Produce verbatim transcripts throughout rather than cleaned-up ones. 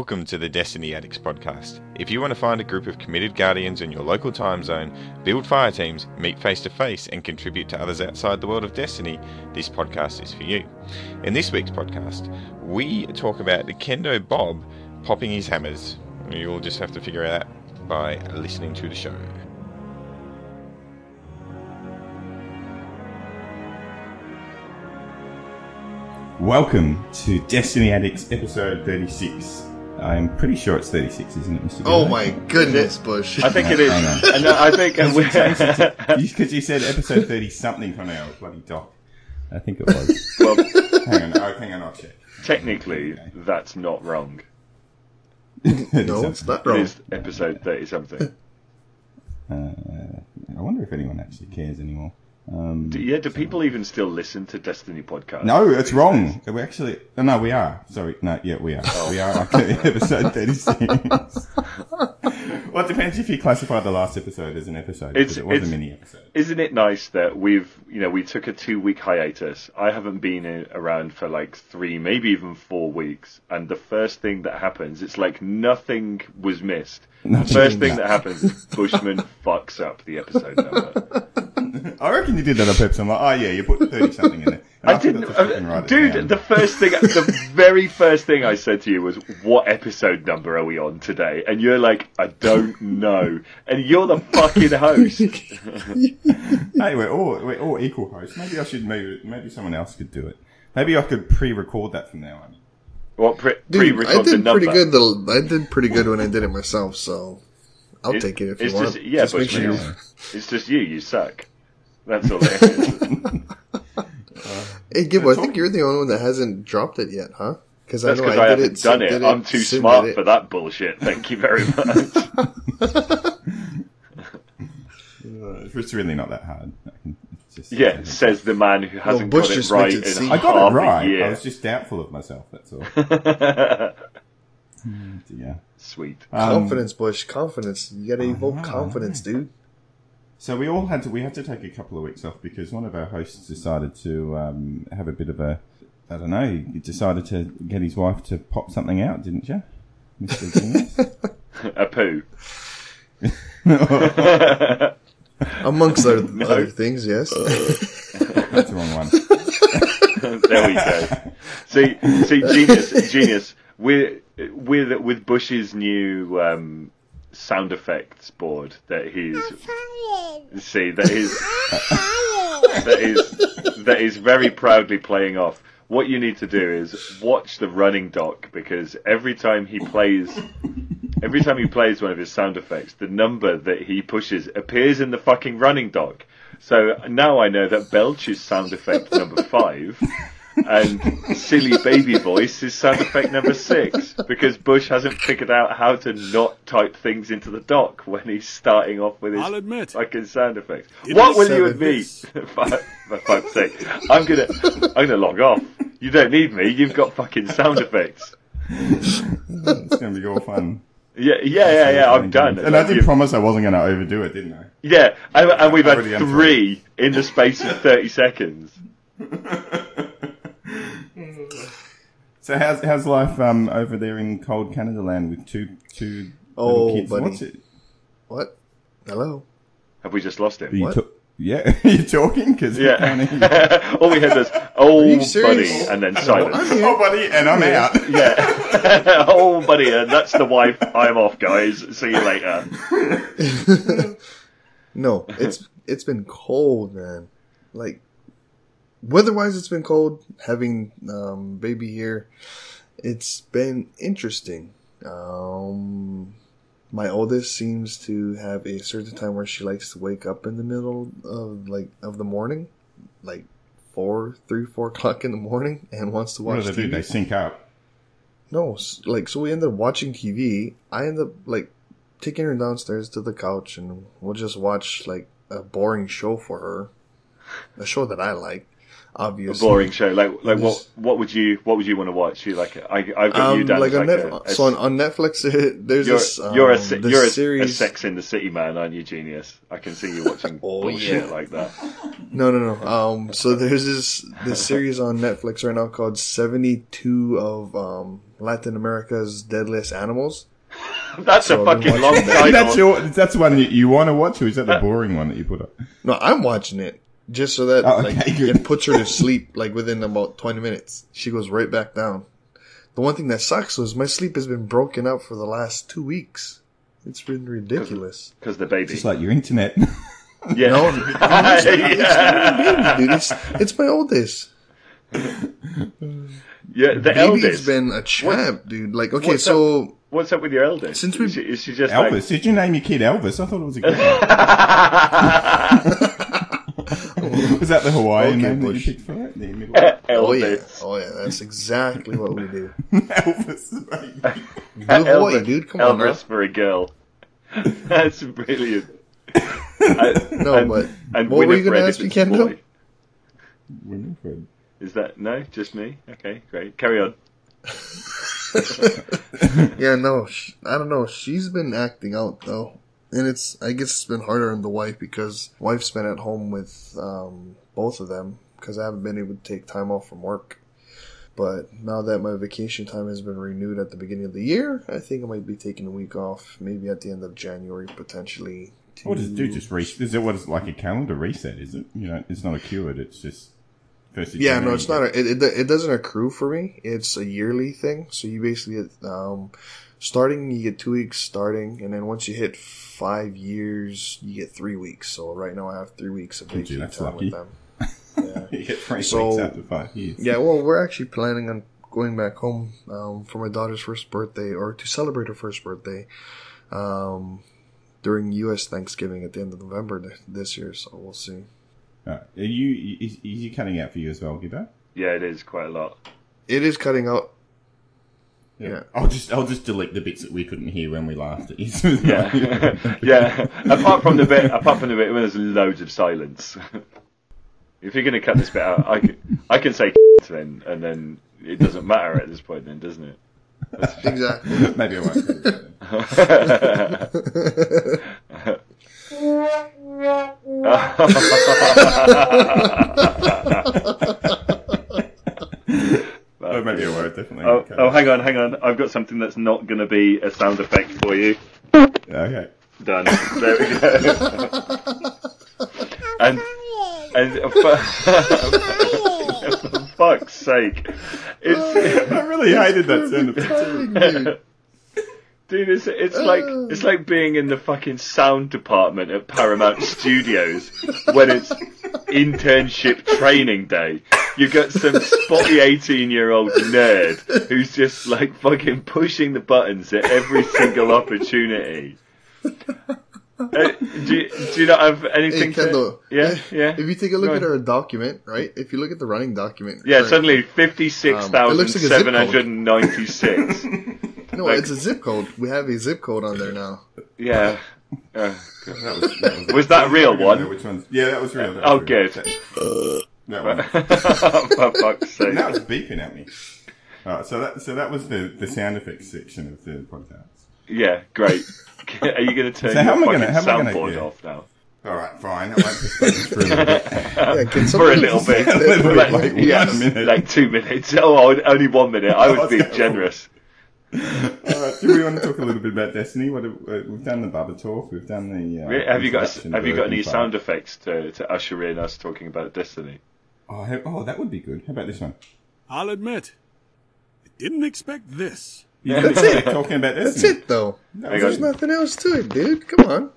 Welcome to the Destiny Addicts podcast. If you want to find a group of committed guardians in your local time zone, build fire teams, meet face to face, and contribute to others outside the world of Destiny, this podcast is for you. In this week's podcast, we talk about the Kendo Bob popping his hammers. You'll just have to figure it out by listening to the show. Welcome to Destiny Addicts episode thirty-six. I'm pretty sure it's thirty-six, isn't it, Mister Oh Gilbert? my goodness, Bush. I think it is. I No, I think Because you said episode thirty something from our bloody doc. I think it was. well, hang on, oh, hang on, I'll check. technically, Okay. that's not wrong. No, it's not It wrong. is episode thirty something. Uh, I wonder if anyone actually cares anymore. Um, Do, yeah, do people even still listen to Destiny podcasts? no, it's wrong. We actually, oh, no, we are. Sorry, no, yeah, we are. We are actually episode thirty-six. Well, it depends if you classify the last episode as an episode. It's- Because it was it's- a mini episode. Isn't it nice that we've, you know, we took a two week hiatus. I haven't been in, around for like three, maybe even four weeks. And the first thing that happens, it's like nothing was missed. Nothing the first thing was- that happens is Bushman fucks up the episode number. I reckon you did that on purpose. I'm like, oh yeah, you put thirty something in it. And I didn't, forgot to fucking write uh, it dude. down. The first thing, the very first thing I said to you was, "What episode number are we on today?" And you're like, "I don't know." And you're the fucking host. Hey, we're all we're all equal hosts. Maybe I should maybe maybe someone else could do it. Maybe I could pre-record that from now on. What pre- Dude, pre-record I the did number? pretty good. The, I did pretty good when I did it myself, so I'll It- take it if you it's want. just- yeah, just but make sure yeah. you. It's just you. You suck. That's all it is. Hey, Gibbo, I think you're the only one that hasn't dropped it yet, huh? Because I That's know because I, I, did haven't it. done Sim it. did I'm too Sim smart did for it. that bullshit. Thank you very much. It's really not that hard. I can, it's just, Yeah, says the man who hasn't Bush got it just right makes it in seem- I got half it right. a year. I was just doubtful of myself. That's all. Yeah. Sweet. Um, Confidence, Bush. Confidence. You gotta evoke know, I confidence, dude. So we all had to we had to take a couple of weeks off because one of our hosts decided to um, have a bit of a I don't know. He decided to get his wife to pop something out, didn't you, Mister Genius? A poo. Amongst other, other things, yes. That's the wrong one. There we go. See, see, genius, genius. With with with Bush's new um, sound effects board that he's see that is that is that is very proudly playing off. What you need to do is watch the running doc, because every time he plays, every time he plays one of his sound effects, the number that he pushes appears in the fucking running doc. So now I know that Belch is sound effect number five, and silly baby voice is sound effect number six, because Bush hasn't figured out how to not type things into the doc when he's starting off with his I'll admit. fucking sound effects. What will you seven admit? For, for fuck's sake, I'm gonna, I'm gonna log off. You don't need me. You've got fucking sound effects. It's going to be all fun. Yeah, yeah, yeah, yeah. I'm done. And I did You've- promise I wasn't going to overdo it, didn't I? Yeah, and, and we've had Already done three in the space of thirty seconds. So how's how's life um, over there in cold Canada land with two two Oh, little kids? buddy. What's it? What? Hello? Have we just lost him? Are you What? ta- yeah, you're talking because Yeah. All we heard was, oh, you buddy, serious? and then I'm silence. here. oh, buddy, and I'm out. Yeah. Oh, buddy, and that's the wife. I'm off, guys. See you later. No, it's it's been cold, man. Like weather-wise, it's been cold. Having um, baby here, it's been interesting. Um, my oldest seems to have a certain time where she likes to wake up in the middle of like of the morning, like four, three, four o'clock in the morning, and wants to What watch do they T do? V. They sync up. No, s- like, so we end up watching T V. I end up, like, taking her downstairs to the couch, and we'll just watch, like, a boring show for her. A show that I like. obviously. A boring show. Like, like It what? was- What would you? What would you want to watch? You like? I, I've got you Um, down like as on like Net- a, a so on, on Netflix, there's You're, this. Um, you're a se- the you're a, series. a Sex in the City man, aren't you, genius? I can see you watching Oh, bullshit yeah. like that. No, no, no. Um, so there's this this series on Netflix right now called seventy-two of um, Latin America's Deadliest Animals. That's So a I've been fucking long watching that. title. that's your. That's the one you, you want to watch, or is that the boring one that you put up? No, I'm watching it just so that Oh, okay, like good. it puts her to sleep like within about twenty minutes. She goes right back down. The one thing that sucks was my sleep has been broken up for the last two weeks. It's been ridiculous. Because the baby. Just like your internet. yeah. No, it's, it's not my yeah. baby, dude. It's, it's my oldest. yeah. The Baby's eldest. been a champ, dude. Like, okay, what's so What's up with your eldest? Since we- is, she, is she just Elvis. like? Did you name your kid Elvis? I thought it was a good one. Was that the Hawaiian Okay, name that you Bush. picked for it? The middle? oh yeah, Elvis. oh yeah, that's exactly what we do. Elvis, baby. Blue Hawaii, Elvis, dude. Come on, Elvis for a girl. That's brilliant. I- No, and, but and what were you gonna Winifred ask if me, it's a Kendo? boy. Winifred. Is that no? Just me? Okay, great. Carry on. Yeah, no, sh- I don't know. She's been acting out though, and it's I guess it's been harder on the wife because wife's been at home with um, both of them because I haven't been able to take time off from work. But now that my vacation time has been renewed at the beginning of the year, I think I might be taking a week off, maybe at the end of January potentially. To... What does it do? Just reset? Is it what is like a calendar reset? Is it? You know, it's not accrued. It's just first. of Yeah, January, no, it's you not. get- A, it, it it doesn't accrue for me. It's a yearly thing. So you basically get um, starting. You get two weeks starting, and then once you hit five years, you get three weeks. So right now I have three weeks of Gee, vacation that's time lucky. with them. Yeah. You get three So- weeks after five years. Yeah. Well, we're actually planning on going back home um, for my daughter's first birthday, or to celebrate her first birthday, um, during U S Thanksgiving at the end of November th- this year. So we'll see. Right. Are you? Is, is you cutting out for you as well, Gibbo? Yeah, it is quite a lot. It is cutting out. Yeah. I'll just I'll just delete the bits that we couldn't hear when we laughed at you. Yeah, yeah. Apart from the bit, apart from the bit when there's loads of silence. If you're going to cut this bit out, I can, I can say then, and then it doesn't matter at this point, then, doesn't it? Exactly. Maybe I won't. do that. Oh, maybe I won't. Definitely. Oh, Okay. oh, hang on, hang on. I've got something that's not going to be a sound effect for you. Okay. Done. There we go. and and for, for fuck's sake, it's I really hated that sound effect. dude. It's it's like it's like being in the fucking sound department at Paramount Studios when it's internship training day. You got some spotty eighteen-year-old nerd who's just like fucking pushing the buttons at every single opportunity. Uh, do, you, do you not have anything Hey, Kendall, to... Yeah, yeah. If you take a look Go at on. our document, right? If you look at the running document, Yeah, right, suddenly fifty-six thousand seven hundred ninety-six. no, like- it's a zip code. We have a zip code on there now. Yeah. Uh, That was, that was, Was that a real I don't know one? Which one's? Yeah, that was real. That was Oh, real. good. That, that one. For fuck's sake. Now it's beeping at me. Alright, so that so that was the, the sound effects section of the podcast. Yeah, great. Are you going to turn So how your am I fucking gonna- how am I gonna- soundboard yeah. off now? Alright, fine. That might just go through a little bit. Yeah, can For a somebody little just bit. take that A little for bit, like- like- yeah, one minute. like two minutes. Oh, only one minute. I was being Okay. generous. Alright, do we want to talk a little bit about Destiny? What have, uh, we've done the Bubba talk. We've done the. Uh, Have you got introduction Have you of got any Burton sound Five. effects to, to usher in us talking about Destiny? Oh, how- oh, that would be good. How about this one? I'll admit, I didn't expect this. You That's it. Talking about That's Destiny. it, though. That Hang was There's it. nothing else to it, dude. Come on.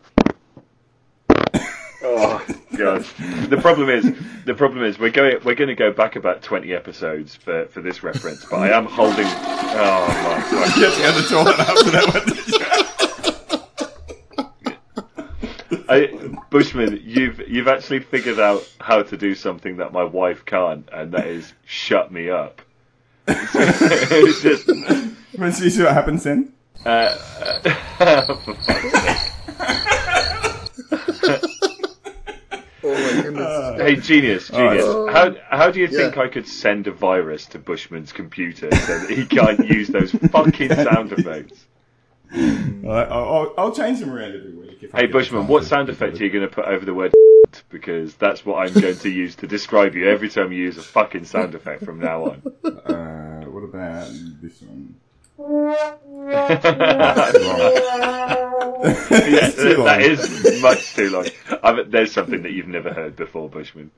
Oh god. The problem is, the problem is, we're going we're going to go back about twenty episodes for, for this reference, but I am holding. Oh my god. You have to go to the toilet after that one. I, Bushman, you've you've actually figured out how to do something that my wife can't, and that is shut me up. It's just, Let's see what happens then. uh, for fuck's sake. Oh my my goodness. Hey, genius, genius. Oh. How how do you think Yeah. I could send a virus to Bushman's computer so that he can't use those fucking sound effects? I'll, I'll, I'll change them around every week. If I Hey, get Bushman, time what to- sound effect are you going to put over the word because that's what I'm going to use to describe you every time you use a fucking sound effect from now on. Uh, what about this one? Yeah, It's too long. that is much too long. I mean, there's something that you've never heard before, Bushman.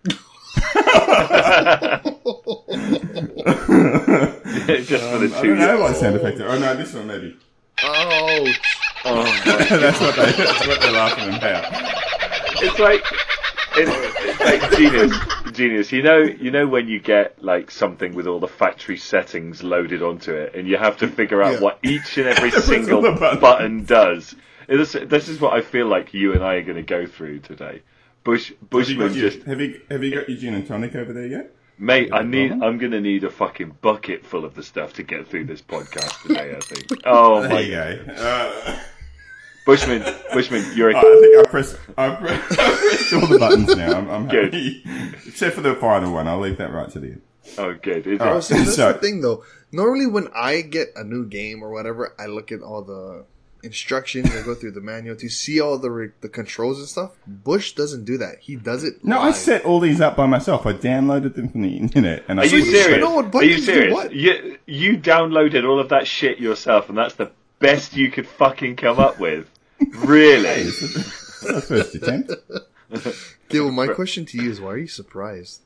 Just for the Um, I two don't know years. what sound effect. Oh no, this one maybe. Oh, Oh, my that's what they. That's what they're laughing about. It's like it's, it's like genius, genius. You know, you know when you get like something with all the factory settings loaded onto it, and you have to figure out Yeah. what each and every Puts single all the buttons. button does. This, this is what I feel like you and I are going to go through today. Bush, Have you, Bushman got your, just, have you have you got your gin and tonic over there yet? mate. I it need. wrong? I'm going to need a fucking bucket full of the stuff to get through this podcast today. I think. Oh There my you god, go. Uh, Bushman, Bushman, you're a I think I pressed. I pressed, I pressed all the buttons now. I'm, I'm Good. happy, except for the final one. I'll leave that right to the end. oh good. Is All it? right. see, that's So- the thing, though. Normally, when I get a new game or whatever, I look at all the instructions. I go through the manual to see all the re- the controls and stuff. Bush doesn't do that. He does it. No, I live. set all these up by myself. I downloaded them from the internet, and I Are you So you should serious? know what Are you buttons do serious? what. You you downloaded all of that shit yourself, and that's the best you could fucking come up with. Really? It's the first attempt. Okay, well, my question to you is, why are you surprised?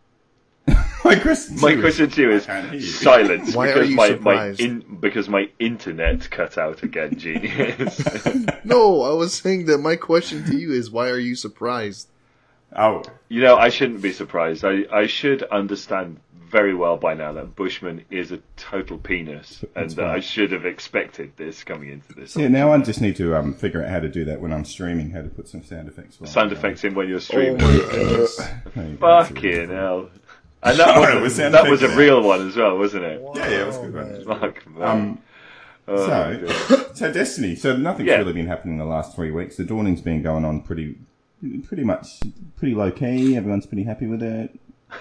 My question. My to question to you is I can't hear you. silence Why are because you my, my surprised? in, because my internet cut out again, genius. No, I was saying that my question to you is, why are you surprised? Oh, You know, I shouldn't be surprised. I, I should understand very well by now that Bushman is a total penis, and That's that right. I should have expected this coming into this. yeah. Now I just need to um, figure out how to do that when I'm streaming. How to put some sound effects. while Sound I'm- effects in when you're Oh streaming. my goodness. There you go. That's a really Fucking good hell. And that Oh, was, it was sound that was a effects, real one as well, wasn't it? one. Yeah, yeah, it was a good one. Fuck, man. Um, Oh, so, dear. so Destiny. So nothing's Yeah. really been happening in the last three weeks. The dawning's been going on pretty, pretty much, pretty low key. Everyone's pretty happy with it.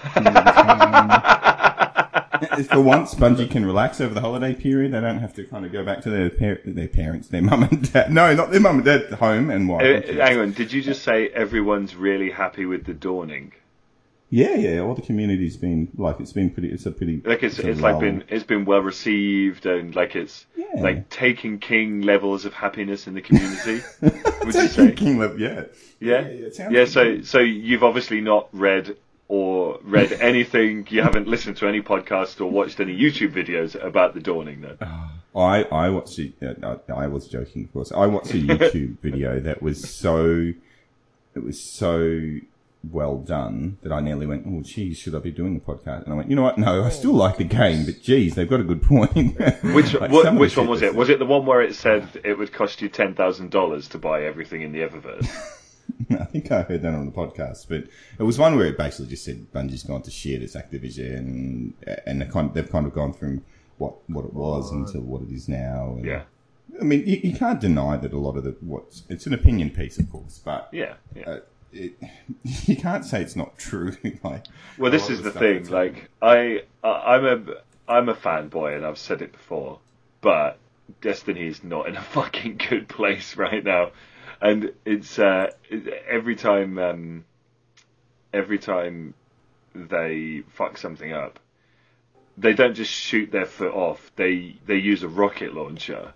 Um, for once, Bungie can relax over the holiday period. They don't have to kind of go back to their par- their parents, their mum and dad. No, not their mum and dad. Home and wife. Uh, and kids. hang on, did you just say everyone's really happy with the dawning? Yeah, yeah. All the community's been like it's been pretty. It's a pretty Like it's a it's like lull. been it's been well received and like it's Yeah. like taking king levels of happiness in the community. Would you Taking say? King Level, yeah. Yeah, Yeah, yeah, it sounds yeah. good. So so you've obviously not read or read anything. You haven't listened to any podcast or watched any YouTube videos about the dawning, then. I I watched it. Uh, I, I was joking, of course. I watched a YouTube video that was so it was so well done that I nearly went, oh, geez, should I be doing the podcast? And I went, you know what? No, I still like the game, but geez, they've got a good point. Which Like, what, some of the which one shit was that's- it? Was it the one where it said it would cost you ten thousand dollars to buy everything in the Eververse? I think I heard that on the podcast, but it was one where it basically just said Bungie's gone to shit, it's Activision, and they kind they've kind of gone from what what it was into what it is now. And, Yeah, I mean, you, you can't deny that a lot of the what's it's an opinion piece, of course, but yeah, yeah. uh, it, you can't say it's not true. Like, Well, a this lot is of the stuff thing. that's Like, I, I, I'm a, I'm a fanboy, and I've said it before. But Destiny is not in a fucking good place right now, and it's uh, it- every time, um, every time they fuck something up, they don't just shoot their foot off. They they use a rocket launcher.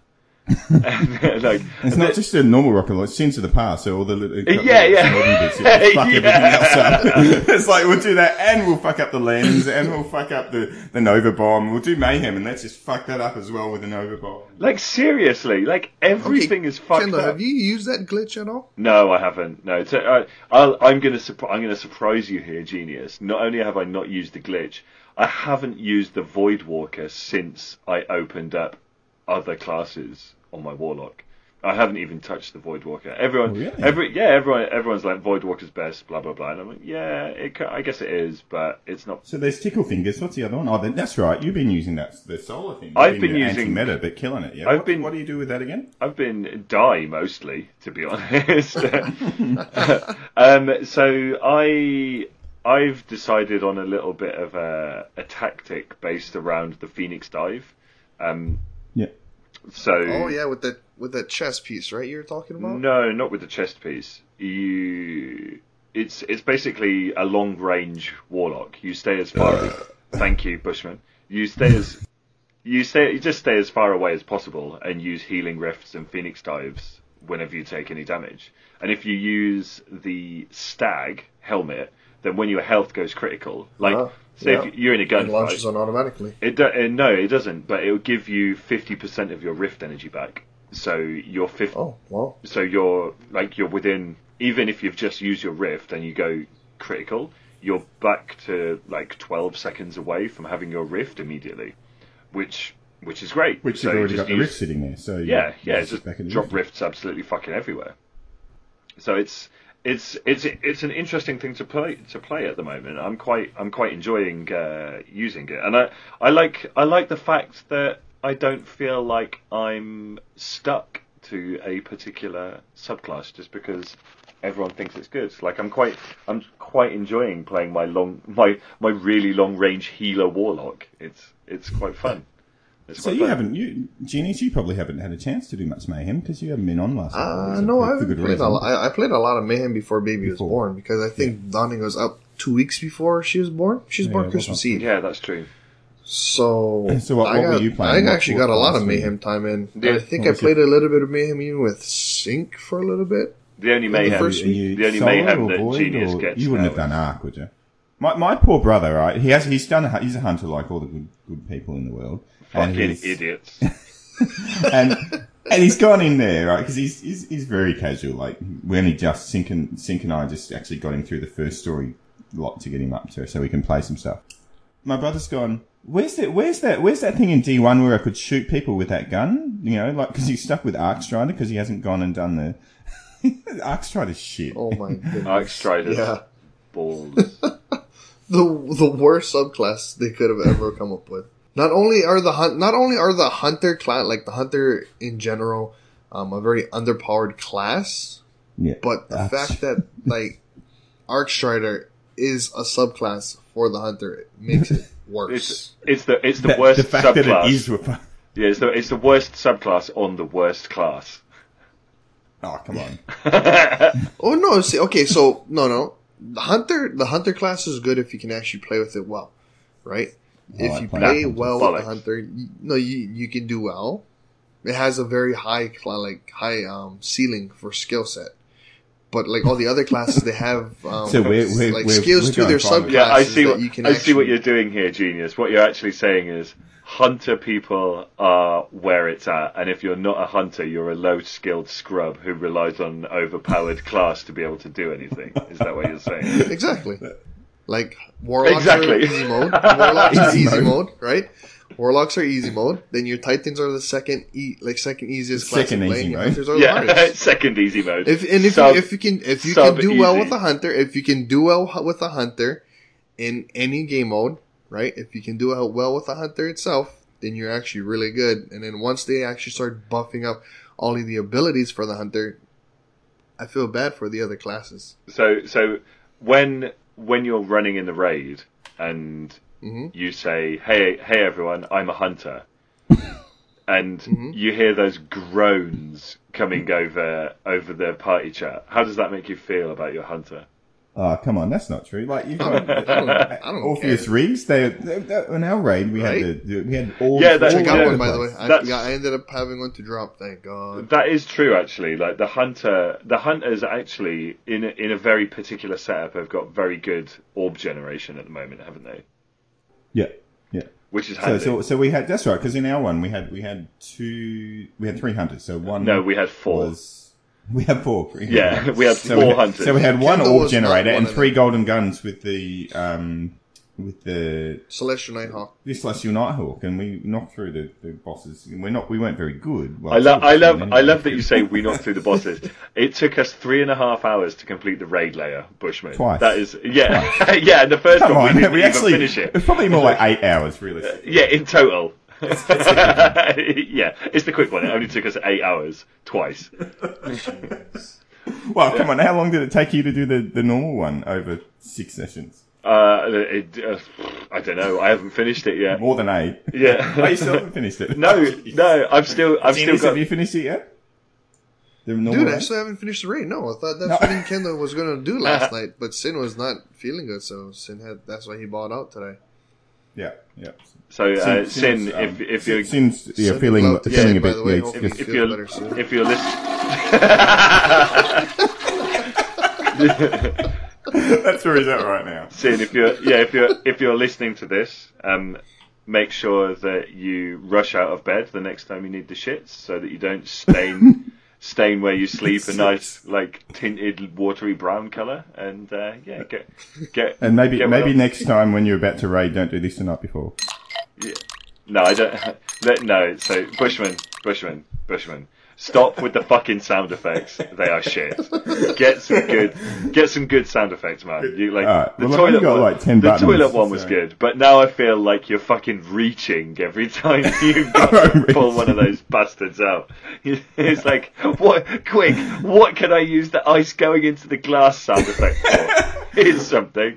and, like, It's not just a normal rocket launch, it's into the past, so all the little Yeah, yeah. modern bits, it just fuck Yeah. everything else up. It's like, we'll do that, and we'll fuck up the lens, and we'll fuck up the, the Nova Bomb, we'll do Mayhem, and let's just fuck that up as well with the Nova Bomb. like seriously, like everything is fucked Kendall, up. have you used that glitch at all? No, I haven't. No, it's, uh, I'll, I'm going to surp- I'm going to surprise you here, genius. Not only have I not used the glitch, I haven't used the Void Walker since I opened up other classes on my Warlock. I haven't even touched the Void Walker. Everyone, Oh, really? every yeah, everyone, everyone's like Void Walker's best, blah blah blah. And I'm like, yeah, it, ca- I guess it is, but it's not. So there's Tickle Fingers, what's the other one? Oh, then- that's right, you've been using that, the solar thing. You've I've been using- anti-meta, but killing it, yeah? I've what, been- what do you do with that again? I've been die mostly, to be honest, and Um, so I I've decided on a little bit of a, a tactic based around the Phoenix Dive. Um, Yeah. so Oh yeah, with that with that chest piece, right? You were talking about? no, not with the chest piece. You it's it's basically a long range warlock. You stay as far. Thank you, Bushman. You stay as you stay you just stay as far away as possible and use healing rifts and Phoenix Dives whenever you take any damage. And if you use the stag helmet, then when your health goes critical, like Ah, say yeah. if you're in a It launches gunfight, on automatically. it do, uh, no, it doesn't. But it will give you fifty percent of your rift energy back. So you're fifty. Oh well. So you're like you're within. Even if you've just used your rift and you go critical, you're back to like twelve seconds away from having your rift immediately, which which is great. Which so you've already just got the use- rift sitting there. So Yeah, you- yeah, you it's sit just back in the drop rift. rifts absolutely fucking everywhere. So it's it's it's it's an interesting thing to play to play at the moment. I'm quite I'm quite enjoying uh, using it, and I I like I like the fact that I don't feel like I'm stuck to a particular subclass just because everyone thinks it's good. Like I'm quite I'm quite enjoying playing my long my my really long range healer warlock. It's it's quite fun. It's So quite you fun. haven't, you Genius, you probably haven't had a chance to do much mayhem because you haven't been on last Uh, night. So no, for- I for haven't good played a reason. lot. I, I played a lot of Mayhem before baby was Before. born because I think Donnie was up two weeks before she was born. She was Yeah, born it Christmas was Eve. Yeah, that's true. So, So what- I what were got, you playing? I What- actually what got a lot class of were you? Mayhem time in. Yeah. I think What I was played a little bit of Mayhem even with Sync for a little bit. The only mayhem, first Are you the only solo mayhem or that void, Genius or gets. you wouldn't now have done is- Ark, would you? My my poor brother, right? He has he's done a, he's a hunter like all the good good people in the world. And Fucking he's- idiots. and and he's gone in there, right? Because he's, he's he's very casual. Like when he just Sync and Sync and I just actually got him through the first story lot to get him up to, so we can play some stuff. My brother's gone. Where's that? Where's that? Where's that thing in D one where I could shoot people with that gun? You know, like because he's stuck with Arcstrider because he hasn't gone and done the Arcstrider's shit. Oh my goodness. Arc Striders. Yeah. Balls. The the worst subclass they could have ever come up with. Not only are the hunt, not only are the hunter class, like the hunter in general, um, a very underpowered class, Yeah, but the That's- fact that like Arcstrider is a subclass for the hunter it makes it worse. It's it's the it's the that- worst the fact subclass. that it is. With, Yeah, it's the it's the worst subclass on the worst class. oh come on! Oh no! See, okay, so no, no, the hunter, the hunter class is good if you can actually play with it well, right? I if like you playing play with well Bollocks. with the hunter, you, no, you you can do well. It has a very high, cla- like high um, ceiling for skill set, but like all the other classes, they have um, So we're- we're- like we're- skills we're to their going private. subclasses Yeah, I see that what you can I actually. see what you're doing here, Genius. What you're actually saying is hunter people are where it's at, and if you're not a hunter, you're a low-skilled scrub who relies on overpowered class to be able to do anything. Is that what you're saying? Exactly. Like warlocks Exactly. are easy mode. Warlocks are Easy easy mode. mode, right? Warlocks are easy mode. Then your titans are the second, e- like second easiest class Second to play. easy and your mode. hunters are the Yeah, hardest. second easy mode. If and if Sub- you, if you can if you can do well sub-easy. with a hunter, if you can do well hu- with a hunter in any game mode, right? If you can do well with a hunter itself, then you're actually really good. And then once they actually start buffing up all of the abilities for the hunter, I feel bad for the other classes. So so when when you're running in the raid and hmm you say, "Hey, hey, everyone, I'm a hunter," and Mm-hmm. you hear those groans coming over over the party chat. How does that make you feel about your hunter? Oh, come on, that's not true. Like you've I got don't, I don't, I don't Orpheus care. Reeves. They, they, they in our raid we Right? had the, the we had all. Yeah, that- all I got Yeah, one by the way. place. I, That's- got, I ended up having one to drop. Thank God. That is true, actually. Like the hunter, the hunters actually in a, in a very particular setup have got very good orb generation at the moment, haven't they? Yeah, yeah. Which is So, handy. so, so we had that's right because in our one we had we had two we had three hunters. So one no, we had four. was we had four. Yeah, we had So four we had, hunters. So we had one Kendall orb was not generator one and of three them. golden guns with the um with the Celestial Nighthawk. this Celestial Nighthawk, and we knocked through the, the bosses. And we're not we weren't very good. Well, I love, sort I of, love, anyway. I love that you say we knocked through the bosses. It took us three and a half hours to complete the raid layer, Bushman. Twice. That is, yeah, yeah. And the first Come one on, we didn't we even actually finish it. it's probably more like eight hours realistically. Yeah, in total. yeah, it's the quick one. It only took us eight hours twice. Well, come on. How long did it take you to do the, the normal one over six sessions? Uh, it, uh, I don't know. I haven't finished it yet. More than eight. Yeah. Oh, you still haven't finished it? No, no. I've still, I've Genius, still got. Have you finished it yet? The normal Dude, I one? still haven't finished the raid. No, I thought that's No. what Nintendo was going to do last night, but Sin was not feeling good, so Sin had. That's why he bought out today. Yeah, yeah. So, uh, Sin- Sin, Sin's, if um, if you're Sin's, yeah, Sin feeling, would love to feeling see a it, by bit. the way. Yeah, Hope it's you just- if feel you're better soon. if you're listening. That's where he's at right now. Sin, if you're yeah, if you're if you're listening to this, um, make sure that you rush out of bed the next time you need the shits, so that you don't stain stain where you sleep a nice like tinted watery brown color. And uh, yeah, get get And maybe get maybe well. next time when you're about to raid, don't do this the night before. Yeah. No, I don't. let- No, so Bushman, Bushman, Bushman. Stop with the fucking sound effects. They are shit. Get some good, get some good sound effects, man. You like Alright, the well, I've only toilet got, one. like, ten the buttons, toilet one was so- good, but now I feel like you're fucking reaching every time you got to pull one of those bastards out. It's like, what? Quick! What can I use the ice going into the glass sound effect for? Here's something.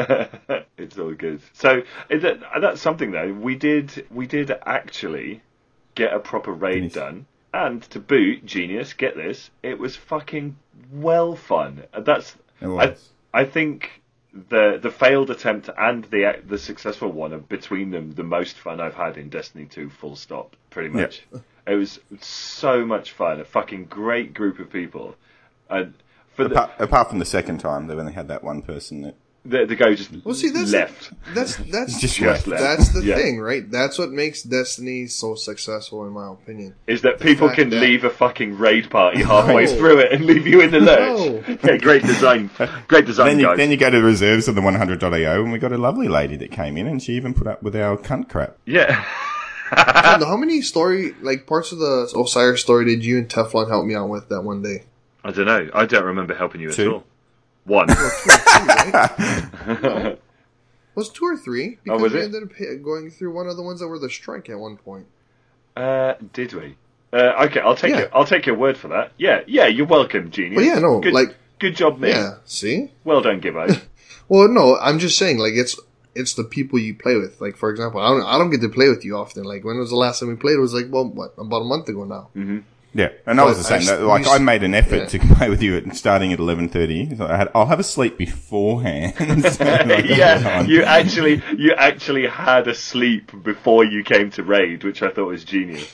It's all good. So that, that's something though. We did we did actually get a proper raid Finish. done. And to boot, genius, get this, it was fucking well fun. That's It was. I I think the the failed attempt and the the successful one are between them the most fun I've had in Destiny two. Full stop. Pretty much. It was so much fun. A fucking great group of people. And for the apart, apart from the second time, they only had that one person that. the, the guy just Well, see, that's left. That's that's Just Just left. left. that's the Yeah. thing, right? That's what makes Destiny so successful, in my opinion. Is that people fact can that- leave a fucking raid party halfway No. through it and leave you in the lurch. No. Yeah, great design. Great design, Then you, guys. then you go to the reserves of the one hundred dot I O, and we got a lovely lady that came in, and she even put up with our cunt crap. Yeah. And how many story, like parts of the Osiris story, did you and Teflon help me out with that one day? I don't know. I don't remember helping you at Two. all. One. Two or three, right? No. Was two or three? Because Oh, was we it? ended up hit- going through one of the ones that were the strike at one point. Uh, did we? Uh, okay, I'll take Yeah. your, I'll take your word for that. Yeah, yeah, you're welcome, genius. But yeah, no, good, like- good job, mate. Yeah, see? Well done, Gibbo. Well, no, I'm just saying, like, it's it's the people you play with. Like, for example, I don't I don't get to play with you often. Like, when was the last time we played? It was like, well, what, about a month ago now. Mm-hmm. Yeah, and I was the But same. I that, s- like, we I s- made an effort yeah. to play with you at starting at eleven thirty. So I had, I'll have a sleep beforehand. So, like, yeah, on. you actually you actually had a sleep before you came to raid, which I thought was genius.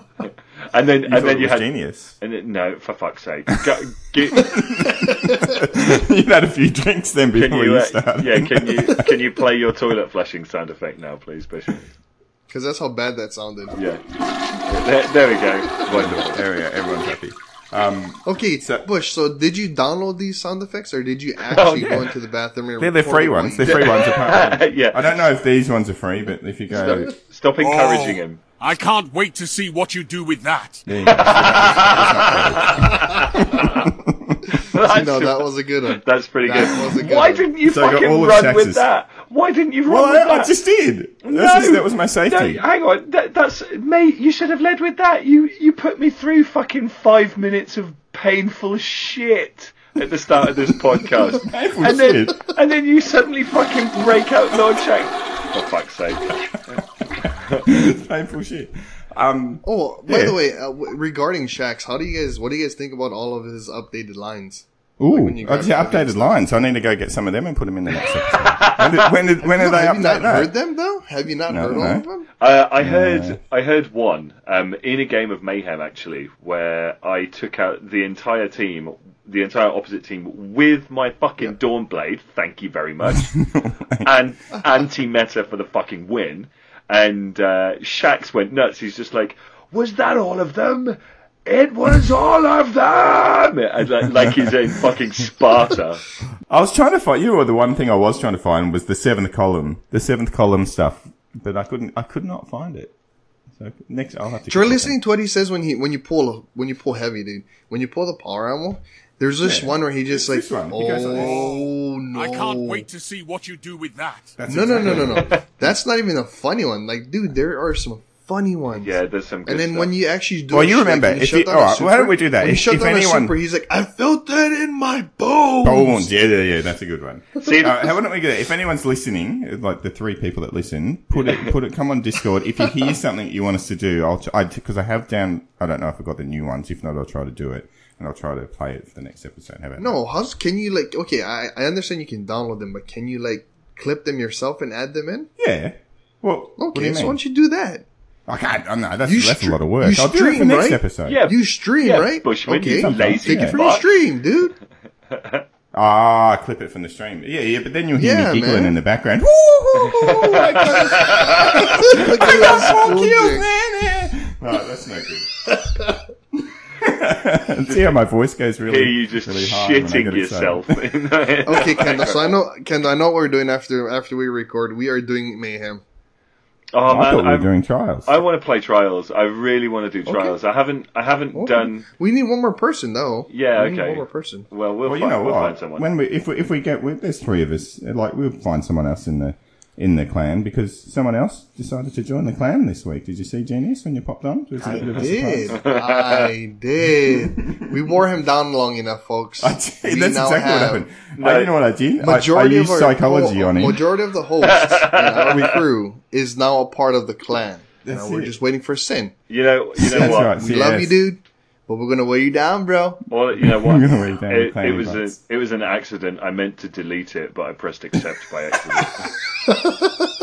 And then You and thought then it you was had genius. and then, no, for fuck's sake, Go, get, You'd had a few drinks then can before you you, uh, started. yeah can you can you play your toilet flushing sound effect now, please, Bishop? Because that's how bad that sounded. Yeah, there, there we go. Wonderful. There we go. Everyone's happy. Um, Okay, So- Bush, so did you download these sound effects, or did you actually yeah. go into the bathroom and they're the record free it while ones. you They're did free it? ones. Apart from, Yeah. I don't know if these ones are free, but if you go, Stop, stop encouraging him. I can't wait to see what you do with that. there you go. That's, No, that was a good one. that's pretty That was a good. good Why one. didn't you So I got fucking all of run with Shax's. that? Why didn't you run Well, with I, that? I just did. No, This is, that was my safety. No, hang on. That, that's mate. You should have led with that. You you put me through fucking five minutes of painful shit at the start of this podcast, Painful and then shit. and then you suddenly fucking break out Lord Shank. For fuck's sake. It's painful shit. Um, Oh, by Yeah. the way, uh, w- regarding Shax, how do you guys? What do you guys think about all of his updated lines? ooh, when you I grab just the updated lines. I need to go get some of them and put them in the next episode. when did, when, did, when did No, they have you update not that? heard them though? Have you not No, heard no. all of them? Uh, I heard I heard one um, in a game of Mayhem actually, where I took out the entire team, the entire opposite team with my fucking Yep. Dawnblade. Thank you very much. And anti-meta for the fucking win. And uh, Shax went nuts. He's just like, "Was that all of them? It was all of them!" And like, like he's in fucking Sparta. I was trying to find you, or the one thing I was trying to find was the seventh column, the seventh column stuff, but I couldn't. I could not find it. So next, I'll have to. Try keep listening to what he says when he when you pull when you pull heavy, dude. When you pull the power ammo, there's this Yeah. one where he just like, It's this one. He goes like this. oh no, I can't wait to see what you do with that. That's No, no, no, exactly no, no. That's not even a funny one. Like, dude, there are some funny ones. Yeah, there's some good And then stuff. when you actually do Well, it, you like, remember, when you if shut you- down all a right, why don't super- we do that? When you If- shut if down anyone- a super, he's like, I felt that in my bones. Bones, yeah, yeah, yeah, that's a good one. See, Uh, how about we do that? If anyone's listening, like the three people that listen, put it, put it, come on Discord. If you hear something that you want us to do, I'll, I, because I have down, I don't know if I've got the new ones. If not, I'll try to do it. And I'll try to play it for the next episode. How about No, how's, can you like, okay, I, I understand you can download them, but can you like clip them yourself and add them in? that? Yeah. Well, what do Okay, you so mean? why don't you do that? I can't, I know, that's, You that's stre- a lot of work. you I'll do it for stream, next right? episode. Yeah. You stream, Yeah, right? Bushman, okay, you lazy take it from fuck. your stream, dude. Ah, clip it from the stream. Yeah, yeah, but then you'll hear Yeah, me giggling man. in the background. Woo-hoo-hoo, I got, Look I at got that four school kills, chick. man. Yeah. No, that's no good. See how my voice goes really, Hear you just really high when I shitting get yourself. excited. in the- Okay, Kendall. So I know, Kendall. I know what we're doing after after we record. We are doing mayhem. Oh I man, thought we were I'm- doing trials. I want to play trials. I really want to do trials. I haven't. I haven't Okay. done. We need one more person, though. Yeah, we need okay. one more person. Well, we'll, well, you find, know we'll what? find someone. When we, if we, if we get, we, there's three of us. Like we'll find someone else in the in the clan because someone else decided to join the clan this week. Did you see Genius when you popped on? Was it a bit of a Did surprise? I did? We wore him down long enough, folks. I did. We That's now exactly what have happened. I, you know what I did? I, I Majority used of our psychology ho- on him. Majority of the hosts in our crew is now a part of the clan. You That's know, we're it. just waiting for Sin. You know. You know That's what? right. We Yes. love you, dude, but we're gonna weigh you down, bro. Well, you know what? I'm gonna read down it, the it was a, butts. it was an accident. I meant to delete it, but I pressed accept by accident.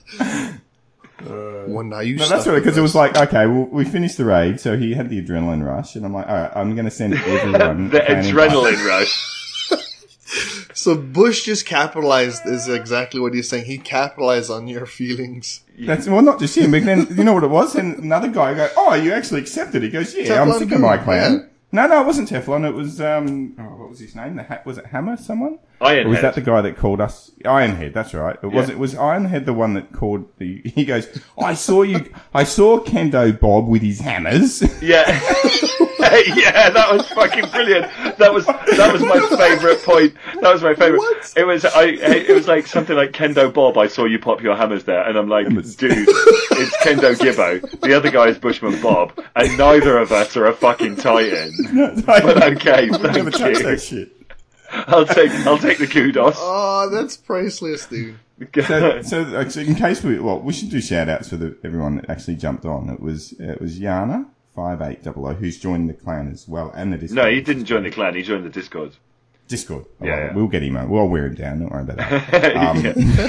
Well, now you. No, stuck that's right, with because it us. was like, okay, well, we finished the raid, so he had the adrenaline rush, and I'm like, all right, I'm going to send everyone. the a fan invite. adrenaline rush. So Bush just capitalized is exactly what he's saying. He capitalized on your feelings. That's, well, not just him, but then, you know what it was? And another guy go, oh, you actually accepted. He goes, yeah, I'm Teflon sick Dude, of my clan. yeah. No, no, it wasn't Teflon. It was, um, oh, what was his name? The ha- was it Hammer, someone? Ironhead. Or was that the guy that called us? Ironhead, that's right. It was, Yeah. it was Ironhead the one that called the, he goes, I saw you, I saw Kendo Bob with his hammers. Yeah, yeah, that was fucking brilliant. That was that was my favourite point. That was my favourite. What? It was I. It was like something like Kendo Bob. I saw you pop your hammers there, and I'm like, Hammers. dude, it's Kendo Gibbo. The other guy is Bushman Bob, and neither of us are a fucking titan. But okay, I've never thank touched you. that shit. I'll take I'll take the kudos. Oh, that's priceless, dude. So, so, uh, so in case we, well, we should do shout outs for the, everyone that actually jumped on. It was, it was Yana, five eight double oh, who's joined the clan as well, and the Discord. No, he didn't join the clan. He joined the Discord. Discord. Oh, Yeah, well, yeah. We'll get him, uh, we'll wear him down, don't worry about that. Um,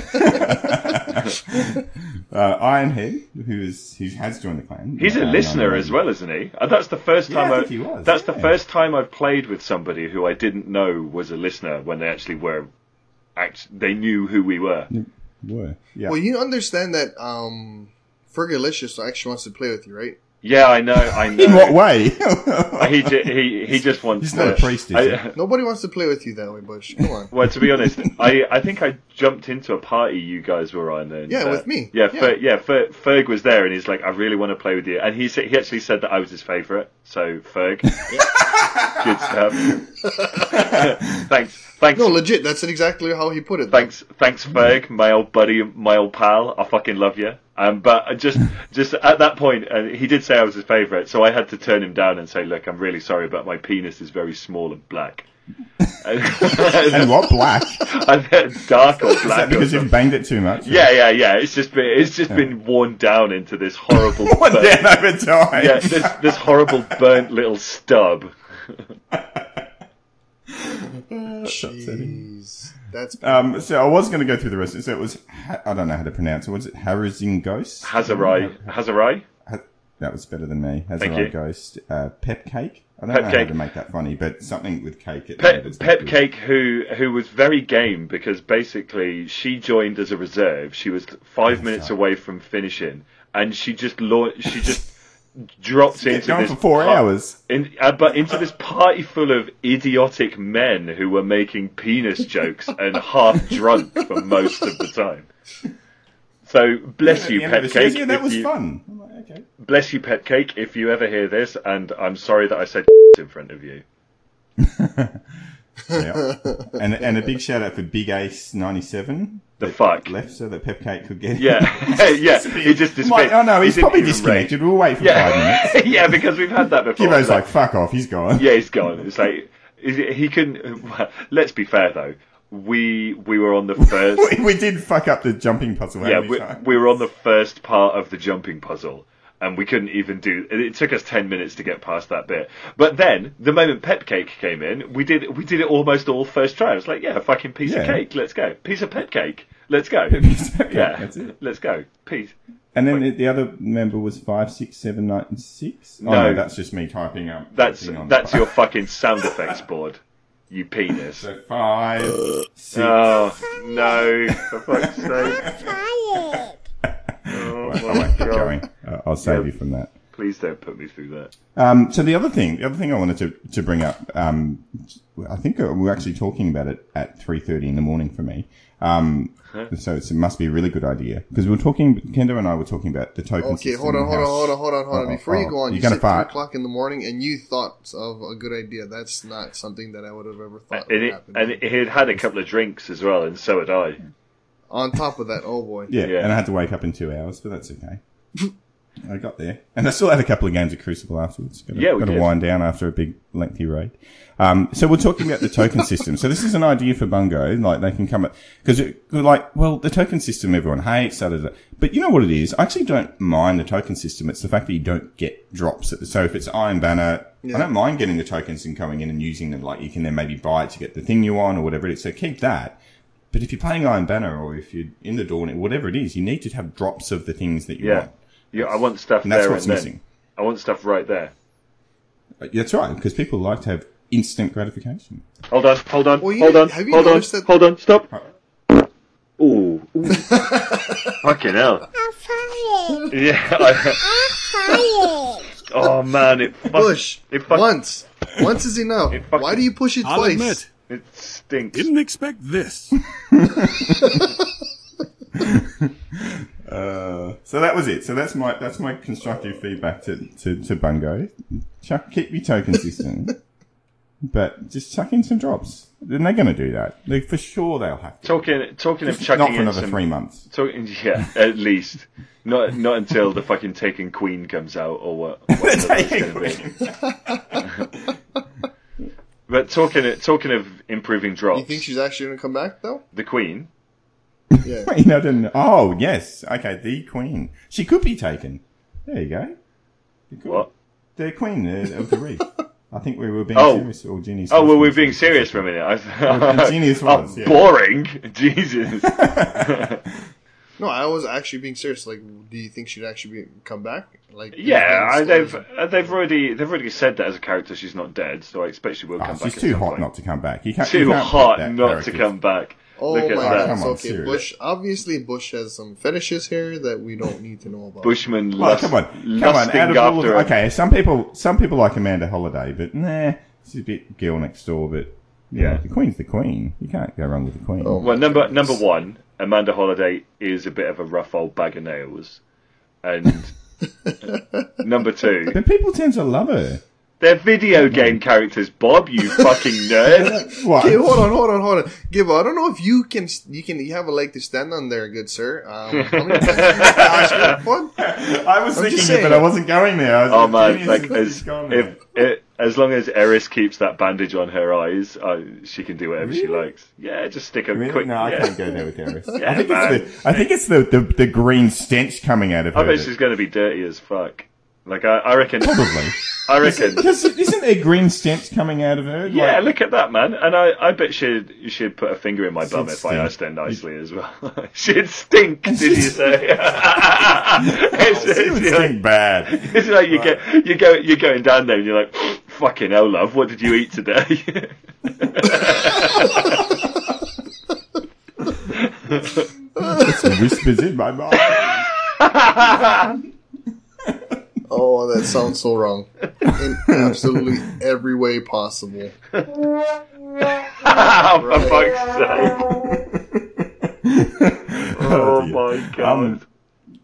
uh, Ironhead, who is, who has joined the clan. He's a Uh, listener no, as well, isn't he? And that's the first Yeah, I time think he was, That's the yeah. first time I've played with somebody who I didn't know was a listener when they actually were. Act, they knew who we were. Were. Yeah. Well, you understand that um, Fergalicious actually wants to play with you, right? Yeah, I know. I know. In what way? He ju- he he just wants. He's not to- a priest, is he? I- Nobody wants to play with you that way, Bush. Come on. Well, to be honest, I, I think I jumped into a party you guys were on. And, Yeah, uh, with me. Yeah, Yeah. Fer, yeah. Fer, Ferg was there, and he's like, "I really want to play with you." And he said he actually said that I was his favourite. So Ferg, good stuff. thanks, thanks, No, legit. That's exactly how he put it. though. thanks, thanks, Ferg, my old buddy, my old pal. I fucking love you. Um, but I just, just at that point, uh, he did say I was his favourite, so I had to turn him down and say, "Look, I'm really sorry, but my penis is very small and black." And what, black? And then dark or Is that black. Or because you've something. banged it too much? Yeah, yeah, yeah. It's just been, it's just been worn down into this horrible, One burnt, down over time. yeah, this, this horrible burnt little stub. Jeez, that's Um, so I was going to go through the rest. So it was, Ha- I don't know how to pronounce it. Was it Harazingos? Hazarai, Hazarai. Ha- That was better than me. Thank Hazarai you. Ghost. Uh, Pep Cake? I don't Pep know Cake. how to make that funny, but something with cake. At the Pep, end is not Pep good. Cake, who who was very game because basically she joined as a reserve. She was five minutes away from finishing, and she just lau- she just dropped Yeah, into going this for four par- hours. In, uh, but into this party full of idiotic men who were making penis jokes and half drunk for most of the time. So bless At you, the end of Pet the series, Cake. Yeah, that if was you- fun. I'm like, okay. Bless you, Pet Cake, if you ever hear this, and I'm sorry that I said in front of you. Yeah. And and a big shout out for Big Ace ninety-seven. The fuck? Left so that Pepcake could get Yeah, yeah. He just Like, oh no, he's he probably didn't even disconnected. We'll wait for Yeah. five minutes. Yeah, because we've had that before. Gibbo's like, fuck off, he's gone. yeah, he's gone. It's like is it- he couldn't. Let's be fair though. We we were on the first. we, we did fuck up the jumping puzzle. how yeah, many we, times? we were on the first part of the jumping puzzle, and we couldn't even do. It took us ten minutes to get past that bit. But then the moment Pepcake came in, we did we did it almost all first try. I was like, yeah, a fucking piece of Yeah. cake. Let's go. Piece of Pepcake. Let's go. Piece of Pepcake, yeah, that's it. let's go. Piece. And then the, the other member was five, six, seven, nine, and six. Oh, No. no, that's just me typing up. That's typing on that's the- your fucking sound effects board. You penis. So five, six. Oh no! For fuck's sake! I Oh won't my keep god! going. Uh, I'll save Yeah. you from that. Please don't put me through that. Um, so the other thing, the other thing I wanted to, to bring up, um, I think we were actually talking about it at three thirty in the morning for me. Um, so it's, it must be a really good idea because we were talking. Kendo and I were talking about the token Okay, system. hold on, and hold on, how- hold on, hold on, hold on. Uh-oh, Before you oh, go on, you're you gonna said three fart. o'clock in the morning, and you thought of a good idea. That's not something that I would have ever thought And, would it, happen. and he had had a couple of drinks as well, and so had I. On top of that, oh boy. Yeah, Yeah. and I had to wake up in two hours, but that's okay. I got there, and I still had a couple of games of Crucible afterwards. Got to, Yeah, we got to did. wind down after a big lengthy raid. Um, so we're talking about the token system. So this is an idea for Bungo, like they can come at because like, well, the token system everyone hates, da, da, da. But you know what it is? I actually don't mind the token system. It's the fact that you don't get drops. At the, so if it's Iron Banner, Yeah. I don't mind getting the tokens and going in and using them. Like you can then maybe buy it to get the thing you want or whatever it is. So keep that. But if you're playing Iron Banner or if you're in the Dawn, whatever it is, you need to have drops of the things that you Yeah, want. yeah. I want stuff And that's there what's and then. missing. I want stuff right there. That's right, because people like to have instant gratification. Hold on, hold on, Well, you- hold on, have you hold on, noticed that- hold on. Stop. Ooh, ooh. Fucking hell. Yeah. I, oh man, it fuck, Push It fuck, once. Once is enough. It fucking- Why do you push it I'll twice? admit, It stinks. didn't expect this. Uh, so that was it. So that's my that's my constructive feedback to, to, to Bungo. Chuck, keep your token system, but just chuck in some drops. And they're going to do that. They, for sure they'll have to. Talking, talking of Just chucking not for in another some, three months. Talking, yeah, at least not not until the fucking Taken Queen comes out or what. what that's Taken gonna be. But talking talking of improving drops, You think she's actually going to come back, though? the Queen. Yeah. Wait, no, I didn't. Oh, yes. Okay, the Queen. She could be taken. There you go. You could. What? The Queen uh, of the Reef. I think we were being Oh. serious. Or Ginny's Oh well, we're being serious for a minute. I, Well, Genius was, oh, yeah. boring. Jesus. No, I was actually being serious. Like, do you think she'd actually be, come back? Like, Yeah, I, is they've there uh, they've already they've already said that as a character she's not dead, so I expect she will come Oh, back. she's at too some hot point. not to come back. You can't, you Too can't put hot that not character- to come back. Oh Look at my that. god! Come on, Okay, seriously. Bush. Obviously, Bush has some fetishes here that we don't need to know about. Bushman Well, lust, come on, come on. lusting Out of all of, after her. okay, some people, some people like Amanda Holiday, but nah, she's a bit girl next door. But yeah, Yeah. the Queen's the Queen. You can't go wrong with the Queen. Oh. Well, number goodness. number one, Amanda Holiday is a bit of a rough old bag of nails, and number two, But people tend to love her. they're video game characters. Bob, you fucking nerd. What? Okay, hold on, hold on, hold on. Gibbo, I don't know if you can, you can, you have a leg to stand on there, good sir. Um, how many times did you ask that one? I was I'm thinking just it, but saying. I wasn't going there. I was Oh man, genius, like it's as gone now. if it, as long as Eris keeps that bandage on her eyes, uh, she can do whatever she Really? likes. Yeah, just stick a Really? quick. No, I yeah. can't go there with Eris. Yeah, I think man. it's the I think it's the, the, the green stench coming out of her. I bet that- she's going to be dirty as fuck. Like I, I reckon. Probably. I reckon. Because isn't there green stench coming out of her? Yeah, Like- look at that, man. And I, I bet she'd she'd put a finger in my bum She'd if I stink. asked her nicely as well. She'd stink, did you she's- say? it's, She would it's like, stink bad. it's like you get you go you're going down there and you're like, fucking hell, love, what did you eat today? It's whispers in my mind. Oh, that sounds so wrong. In absolutely every way possible. For fuck's sake. Oh dear. my god. Um,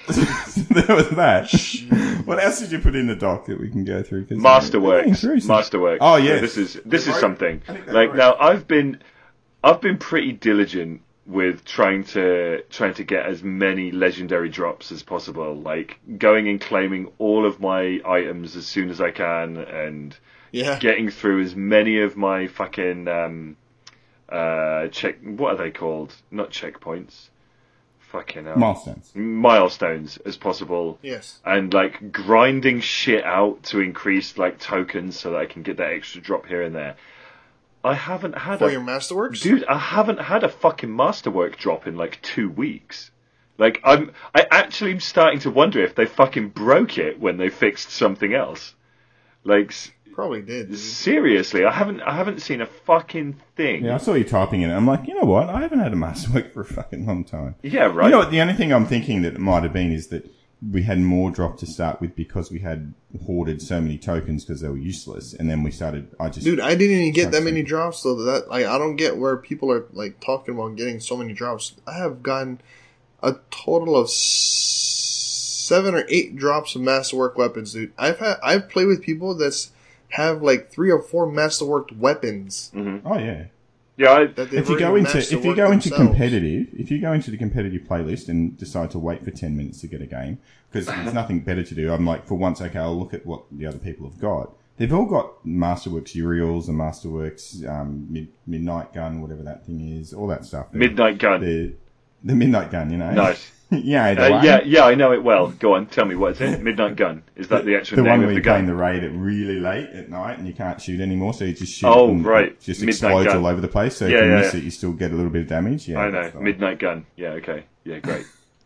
there was that. What else did you put in the doc that we can go through? Masterworks. Masterworks. Oh yeah, so this is this is wrote, something. Like now, I've been I've been pretty diligent with trying to trying to get as many legendary drops as possible. Like going and claiming all of my items as soon as I can, and yeah. getting through as many of my fucking um, uh, check. What are they called? Not checkpoints. Fucking hell. Milestones. Milestones as possible. Yes. And like grinding shit out to increase like tokens so that I can get that extra drop here and there. I haven't had For a your Masterworks? dude. I haven't had a fucking Masterwork drop in like two weeks. Like I'm, I actually am starting to wonder if they fucking broke it when they fixed something else. Like Probably did. Dude. seriously, I haven't, I haven't seen a fucking thing. Yeah, I saw you typing in it. I'm like, you know what? I haven't had a Masterwork for a fucking long time. Yeah, right. You know what? The only thing I'm thinking that it might have been is that we had more drop to start with because we had hoarded so many tokens because they were useless, and then we started. I just Dude, I didn't even get that Something. many drops though. That like, I don't get where people are like talking about getting so many drops. I have gotten a total of s- seven or eight drops of Masterwork weapons, dude. I've had I've played with people that's have like three or four Masterworked weapons. Mm-hmm. Oh yeah. Yeah, I, That they've If you go already into if you Masterworked go into themselves. competitive, if you go into the competitive playlist and decide to wait for ten minutes to get a game because there's nothing better to do, I'm like, for once, okay, I'll look at what the other people have got. They've all got Masterworks Uriels and Masterworks um, Mid- Midnight Gun, whatever that thing is, all that stuff. They're- Midnight Gun. The the Midnight Gun, you know. Nice. yeah, the Uh, one, yeah, yeah, I know it well. Go on, tell me what is it? Midnight Gun. Is that the actual the name one of where the you're playing gun? the raid at really late at night and you can't shoot anymore, so you just shoot Oh, it and right. it just Midnight explodes Gun. all over the place. So Yeah, if you yeah, miss yeah. it, you still get a little bit of damage. Yeah, I know. that's the one. Midnight Gun. Yeah, okay. Yeah, great.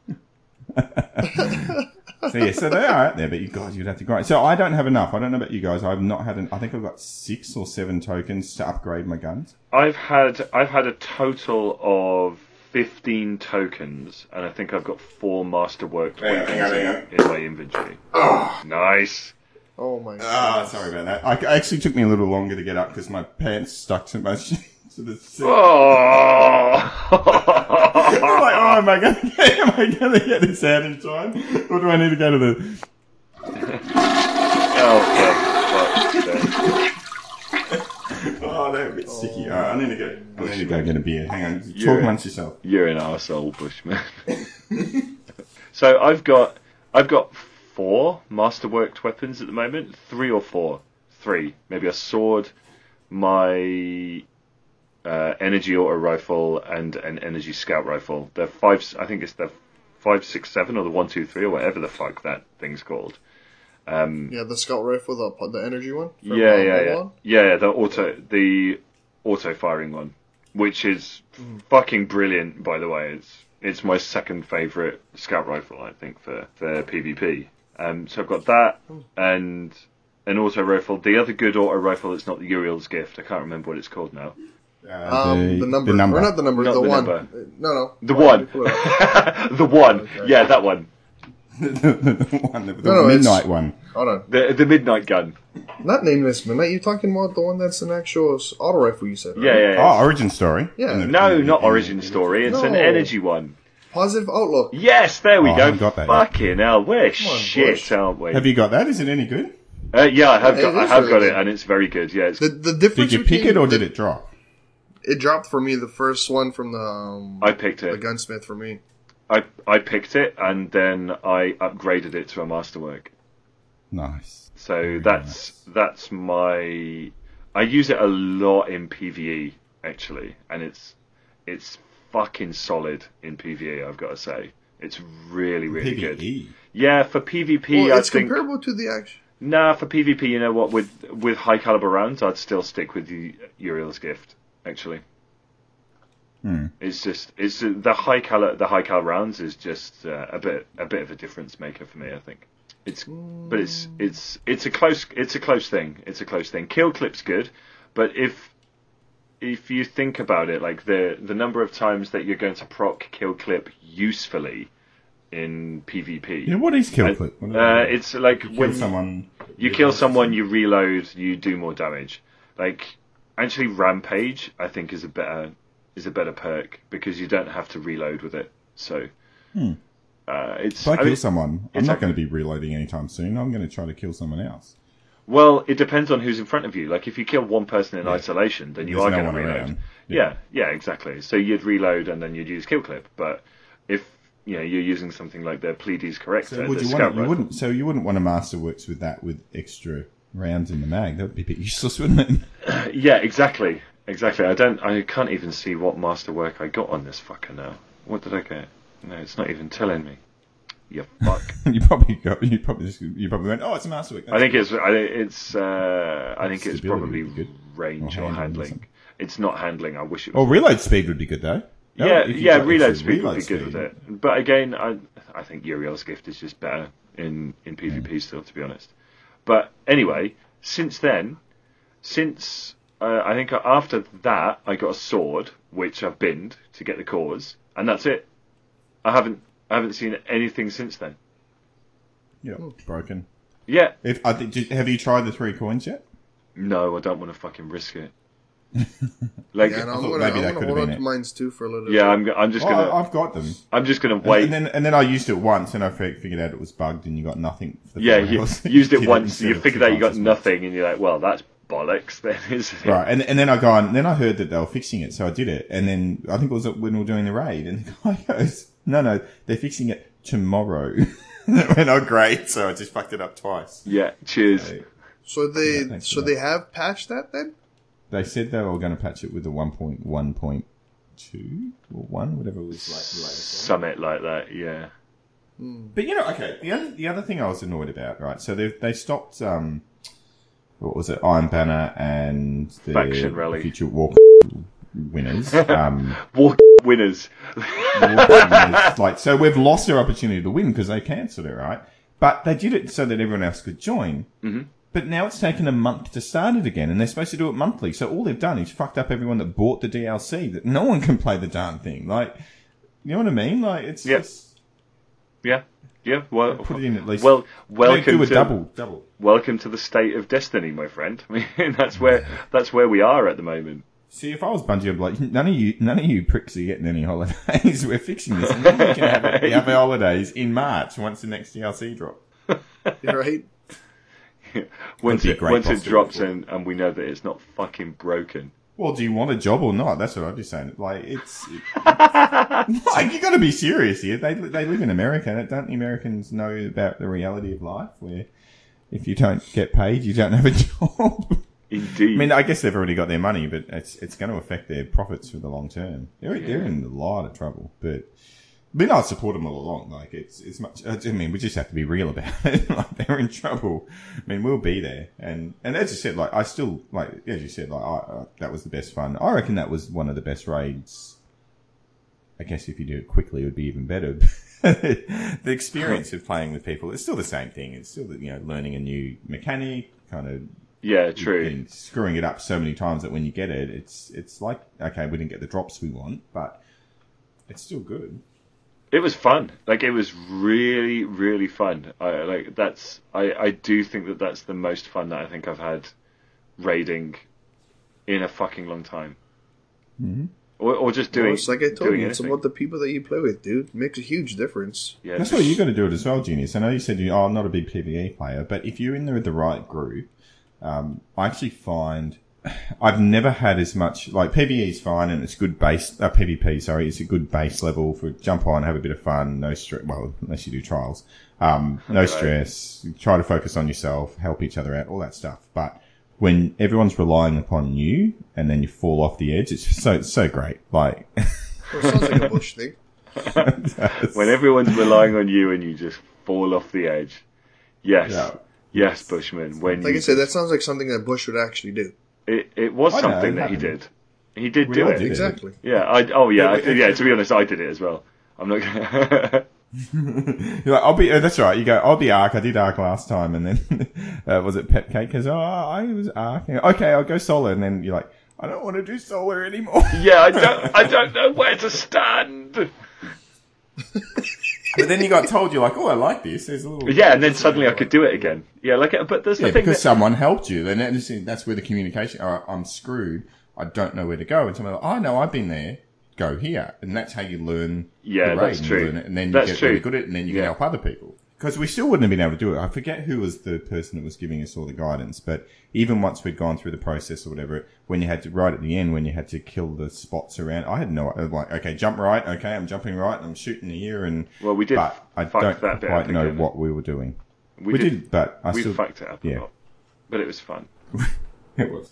So yeah, so they are out there, but you guys, you'd have to grind. So I don't have enough. I don't know about you guys. I've not had an. I think I've got six or seven tokens to upgrade my guns. I've had I've had a total of fifteen tokens, and I think I've got four Masterworked Hang on, weapons hang on, hang in, in my inventory. Nice. Oh my god. Ah, sorry about that. I, it actually took me a little longer to get up because my pants stuck so much to the seat. Oh. I'm like, oh, am I going to get, am I going to get this out in time, or do I need to go to the? Oh, fuck, fuck. Oh, they're a bit sticky. All right, I need to go. I need to go get a beer. Hang on, You're- talk amongst yourself. You're an arsehole, Bushman. So I've got I've got four Masterworked weapons at the moment. Three or four. Three. Maybe a sword, my uh, energy auto rifle, and an energy scout rifle. The five. I think it's the five, six, seven, or the one, two, three, or whatever the fuck that thing's called. Um, Yeah, the scout rifle, the the energy one. from, yeah, uh, yeah, World yeah, War? yeah, yeah. The auto, the auto firing one, which is fucking brilliant. By the way, it's it's my second favorite scout rifle, I think, for for PvP. Um, so I've got that and an auto rifle. The other good auto rifle that's not the Uriel's gift. I can't remember what it's called now. Uh, Um, the, number, The number. or not the number, Not the, the one. number. Uh, No, no, The Hold on, one, let me pull it up. the one. Okay. Yeah, that one. the, the, the one, the, the No, no, it's- midnight one. Hold on, The the midnight gun. not Nameless Midnight. You're talking about the one that's an actual s- auto rifle. You said, right? Yeah, yeah. yeah. Oh, origin story. Yeah. In the- No, in the- not in- origin story. It's an No. energy one. Positive Outlook. Yes, there we Oh, I go. haven't got that yet. Fucking hell, we're on, shit, Bush. aren't we? Have you got that? Is it any good? Uh, yeah, I have Yeah, got. it I is have really got it, good. and it's very good. Yeah, it's, The the difference. Did you pick between it or the- did it drop? It dropped for me. The first one from the um, I picked the it. gunsmith for me. I I picked it, and then I upgraded it to a masterwork. Nice. So Very that's that's my. I use it a lot in PvE actually, and it's it's fucking solid in PvE. I've got to say, it's really really good. PvE. Yeah, for PvP, Well, I it's think. comparable to the action. Nah, for PvP, you know what? With with high caliber rounds, I'd still stick with the Uriel's gift. Actually, Hmm. it's just it's uh, the high cal the high cal rounds is just uh, a bit a bit of a difference maker for me. I think it's but it's it's it's a close it's a close thing. It's a close thing. Kill clip's good, but if if you think about it, like the the number of times that you're going to proc kill clip usefully in PvP. Yeah, what is kill I- clip? What Uh, is it? it's like Kill when someone. you kill someone, you reload, you do more damage. Like actually, rampage I think is a better is a better perk because you don't have to reload with it. So Hmm. Uh, it's If I I kill mean, someone, I'm it's not a- going to be reloading anytime soon. I'm going to try to kill someone else. Well, it depends on who's in front of you. Like, if you kill one person in Yeah. isolation, then you There's are no going to one reload. around. Yeah. yeah, exactly. So you'd reload and then you'd use kill clip. But if you know you're using something like the Pleiades Corrector, So would the you scout want? You rifle, wouldn't. So you wouldn't want a Masterworks with that with extra rounds in the mag. That would be a bit useless, wouldn't it? Yeah, exactly, exactly. I don't. I can't even see what masterwork I got on this fucker now. What did I get? No, it's not even telling me. You fuck. you probably got. You probably just. You probably went. Oh, it's a Masterwork. I think it's. I think it's. Uh, I think it's Stability probably would be good. range Or or handling or handling. something. It's not handling. I wish it was. Or reload speed would be good though. No, yeah, if you yeah. got Reload extra speed would reload be good with speed. it. But again, I I think Uriel's gift is just better in in PvP Mm. still, to be honest. But anyway, since then, since uh, I think after that, I got a sword which I've binned to get the cores, and that's it. I haven't I haven't seen anything since then. Yeah, broken. Yeah, If I think, did- have you tried the three coins yet? no, I don't want to fucking risk it. Like, Yeah, and I I'm thought gonna, maybe I'm that gonna could hold have on been to it. mines too for a little yeah, bit. I'm I'm just Oh, gonna I- I've got them. I'm just gonna wait. And then and then I used it once, and I fi- figured out it was bugged, and you got nothing. For the Yeah, four you hours. used it Did once, instead you of figured two out you got times as much. nothing, and you're like, well, that's bollocks then, isn't it? Right, and and then I go on. Then I heard that they were fixing it, so I did it. And then I think it was when we were doing the raid, and the guy goes, "No, no, they're fixing it tomorrow." And I went, "Oh, great!" So I just fucked it up twice. Yeah, cheers. So So they, Yeah, thanks so for they that. have patched that then. they said they were going to patch it with a one point one point two or one, whatever it was like. the latest one. Summit like that, yeah. But you know, okay. The other the other thing I was annoyed about, right? So they they stopped. Um, what was it? Iron Banner and the Faction Rally. Future Walk winners. Um, War winners. Walk winners. Like, so we've lost their opportunity to win because they cancelled it, right? But they did it so that everyone else could join. Mm-hmm. But now it's taken a month to start it again, and they're supposed to do it monthly. So all they've done is fucked up everyone that bought the D L C. That no one can play the darn thing. Like, you know what I mean? Like, it's Yeah. just Yeah, yeah. Well, put it in at least. well, They welcome do a to double, double. welcome to the state of destiny, my friend. I mean, that's where that's where we are at the moment. See, if I was Bungie, I'd be like, none of you, none of you pricks are getting any holidays. We're fixing this, and then you can have, it, have our holidays in March once the next D L C drop. You're right. Once be a it great once boss it to drops work for. in, and we know that it's not fucking broken. Well, do you want a job or not? That's what I'm just saying. Like, it's like you got to be serious here. They they live in America. Don't the Americans know about the reality of life, where if you don't get paid, you don't have a job? Indeed. I mean, I guess they've already got their money, but it's it's going to affect their profits for the long term. They're they're in a lot of trouble, but. I mean, I support them all along. Like, it's, it's much, I mean, we just have to be real about it. Like, they're in trouble. I mean, we'll be there. And, and as you said, like, I still, like, as you said, like, I, uh, that was the best fun. I reckon that was one of the best raids. I guess if you do it quickly, it would be even better. The experience of playing with people, it's still the same thing. It's still, you know, learning a new mechanic, kind of, yeah, true. and screwing it up so many times that when you get it, it's, it's like, okay, we didn't get the drops we want, but it's still good. It was fun. Like, it was really, really fun. I like that's. I, I do think that that's the most fun that I think I've had raiding in a fucking long time. Mm-hmm. Or, or just doing. Well, it's like I told doing you, it's anything. about the people that you play with, dude. It makes a huge difference. Yeah, That's why you got to do it as well, Genius. I know you said you, oh, I'm not a big PvE player, but if you're in there with the right group, um, I actually find I've never had as much, like, PvE is fine and it's good base, uh, PvP, sorry, it's a good base level for jump on, have a bit of fun, no stress, well, unless you do trials, um, no Right. stress, try to focus on yourself, help each other out, all that stuff. But when everyone's relying upon you and then you fall off the edge, it's just so, it's so great. Like, Well, it sounds like a Bush thing. when everyone's relying on you and you just fall off the edge. Yes, Yeah. yes, Bushman. When Like you I said, that sounds like something that Bush would actually do. it, it was I know, something it that he happened. did. He did We do all it. did it. Exactly. Yeah. I, oh yeah. I, Yeah, but- yeah. To be honest, I did it as well. I'm not. Gonna You're like, I'll be, uh, that's right. You go, I'll be Ark. I did Ark last time. And then, uh, was it Pet Cake? Cause, oh, I was Ark. Okay, I'll go Solar. And then you're like, I don't want to do Solar anymore. yeah. I don't. I don't know where to stand. But then you got told, you're like, oh, I like this. There's a little. Yeah, and then suddenly I could do it again. Yeah, like, but there's the Yeah, thing because that, someone helped you. Then that's, that's where the communication, oh, I'm screwed. I don't know where to go. And someone like, oh, no, I've been there. go here, and that's how you learn. Yeah, the raid, that's and true. You learn it, and then you That's get true. really good at it, and then you can Yeah. help other people. Because we still wouldn't have been able to do it. I forget who was the person that was giving us all the guidance, but even once we'd gone through the process or whatever, when you had to, right at the end, when you had to kill the spots around, I had no, like, okay, jump right, okay, I'm jumping right, I'm shooting here, and, Well, we did but I fuck don't that bit quite up know again. what we were doing. We, We did, did, but I we still, fucked it up yeah. a lot, but it was fun. It was.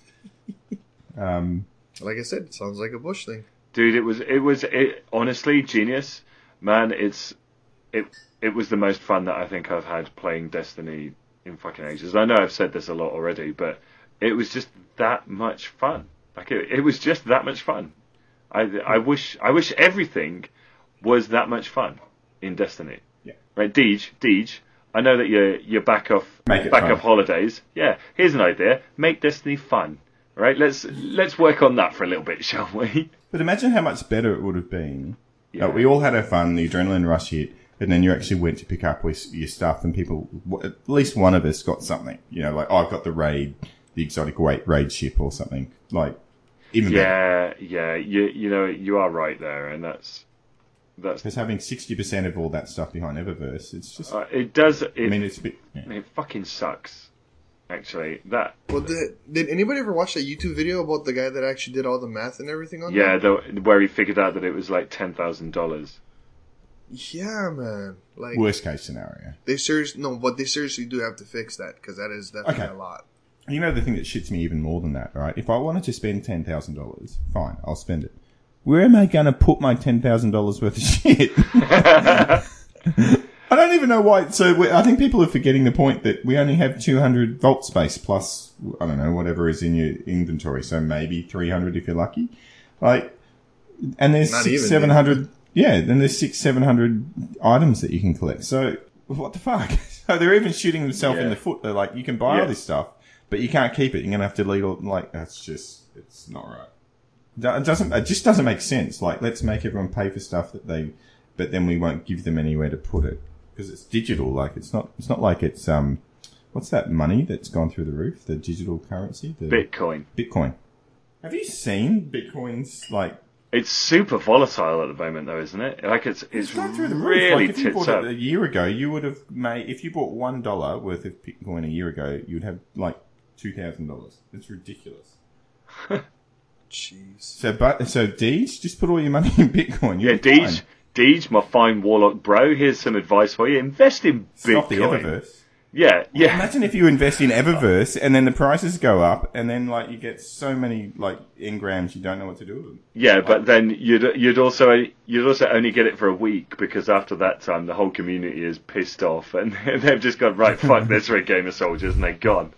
um, Like I said, it sounds like a Bush thing. Dude, it was it was it honestly genius, man. It's it it was the most fun that I think I've had playing Destiny in fucking ages. I know I've said this a lot already, but it was just that much fun. Like it, it was just that much fun. I I wish I wish everything was that much fun in Destiny. Yeah. Right, Deej, Deej. I know that you're you're back off Make it back fun. off holidays. Yeah, here's an idea: make Destiny fun. Right, let's let's work on that for a little bit, shall we? but imagine how much better it would have been. Yeah. Uh, we all had our fun, the adrenaline rush hit, and then you actually went to pick up with your stuff, and people, w- at least one of us got something. You know, like, oh, I've got the raid, the exotic weight raid ship or something. Like, even better. Yeah, yeah, you you know you are right there, and that's that's Because having sixty percent of all that stuff behind Eververse, it's just, uh, it does. It, I mean, it's a bit, yeah. it fucking sucks. Actually, that Well, did, did anybody ever watch that YouTube video about the guy that actually did all the math and everything on yeah, that? the, where he figured out that it was like ten thousand dollars. Yeah, man. Like worst case scenario. they seriously no, but they seriously do have to fix that because that is definitely Okay. a lot. You know the thing that shits me even more than that, right? If I wanted to spend ten thousand dollars, fine, I'll spend it. Where am I going to put my ten thousand dollars worth of shit? I don't even know why. So we, I think people are forgetting the point that we only have two hundred vault space plus, I don't know, whatever is in your inventory. So maybe three hundred if you're lucky. Like, and there's Not six, even, seven dude. hundred. Yeah, then there's six, seven hundred items that you can collect. So what the fuck? So they're even shooting themselves in Yeah. the foot. They're like, you can buy all Yeah. this stuff, but you can't keep it. You're gonna have to delete all. Like, that's just, it's not right. It doesn't. It just doesn't make sense. Like, let's make everyone pay for stuff that they, but then we won't give them anywhere to put it because it's digital. Like, it's not. It's not like it's um, what's that money that's gone through the roof? The digital currency, the Bitcoin. Bitcoin. Have you seen Bitcoin's like? It's super volatile at the moment, though, isn't it? Like it's it's, It's gone through the roof. really Like, if you tits bought up. it a year ago, you would have made. If you bought one dollar worth of Bitcoin a year ago, you would have like two thousand dollars. It's ridiculous. Jeez. So, but so Deej, just put all your money in Bitcoin. Yeah, You'll be Deej, fine. Deej, my fine warlock bro. Here's some advice for you: invest in Stop the Bitcoin. Eververse. Yeah, yeah. Imagine if you invest in Eververse and then the prices go up, and then like you get so many like engrams, you don't know what to do with them. Yeah, but then you'd you'd also you'd also only get it for a week because after that time the whole community is pissed off and they've just gone right. Fuck this, we're a game of soldiers, and they're gone.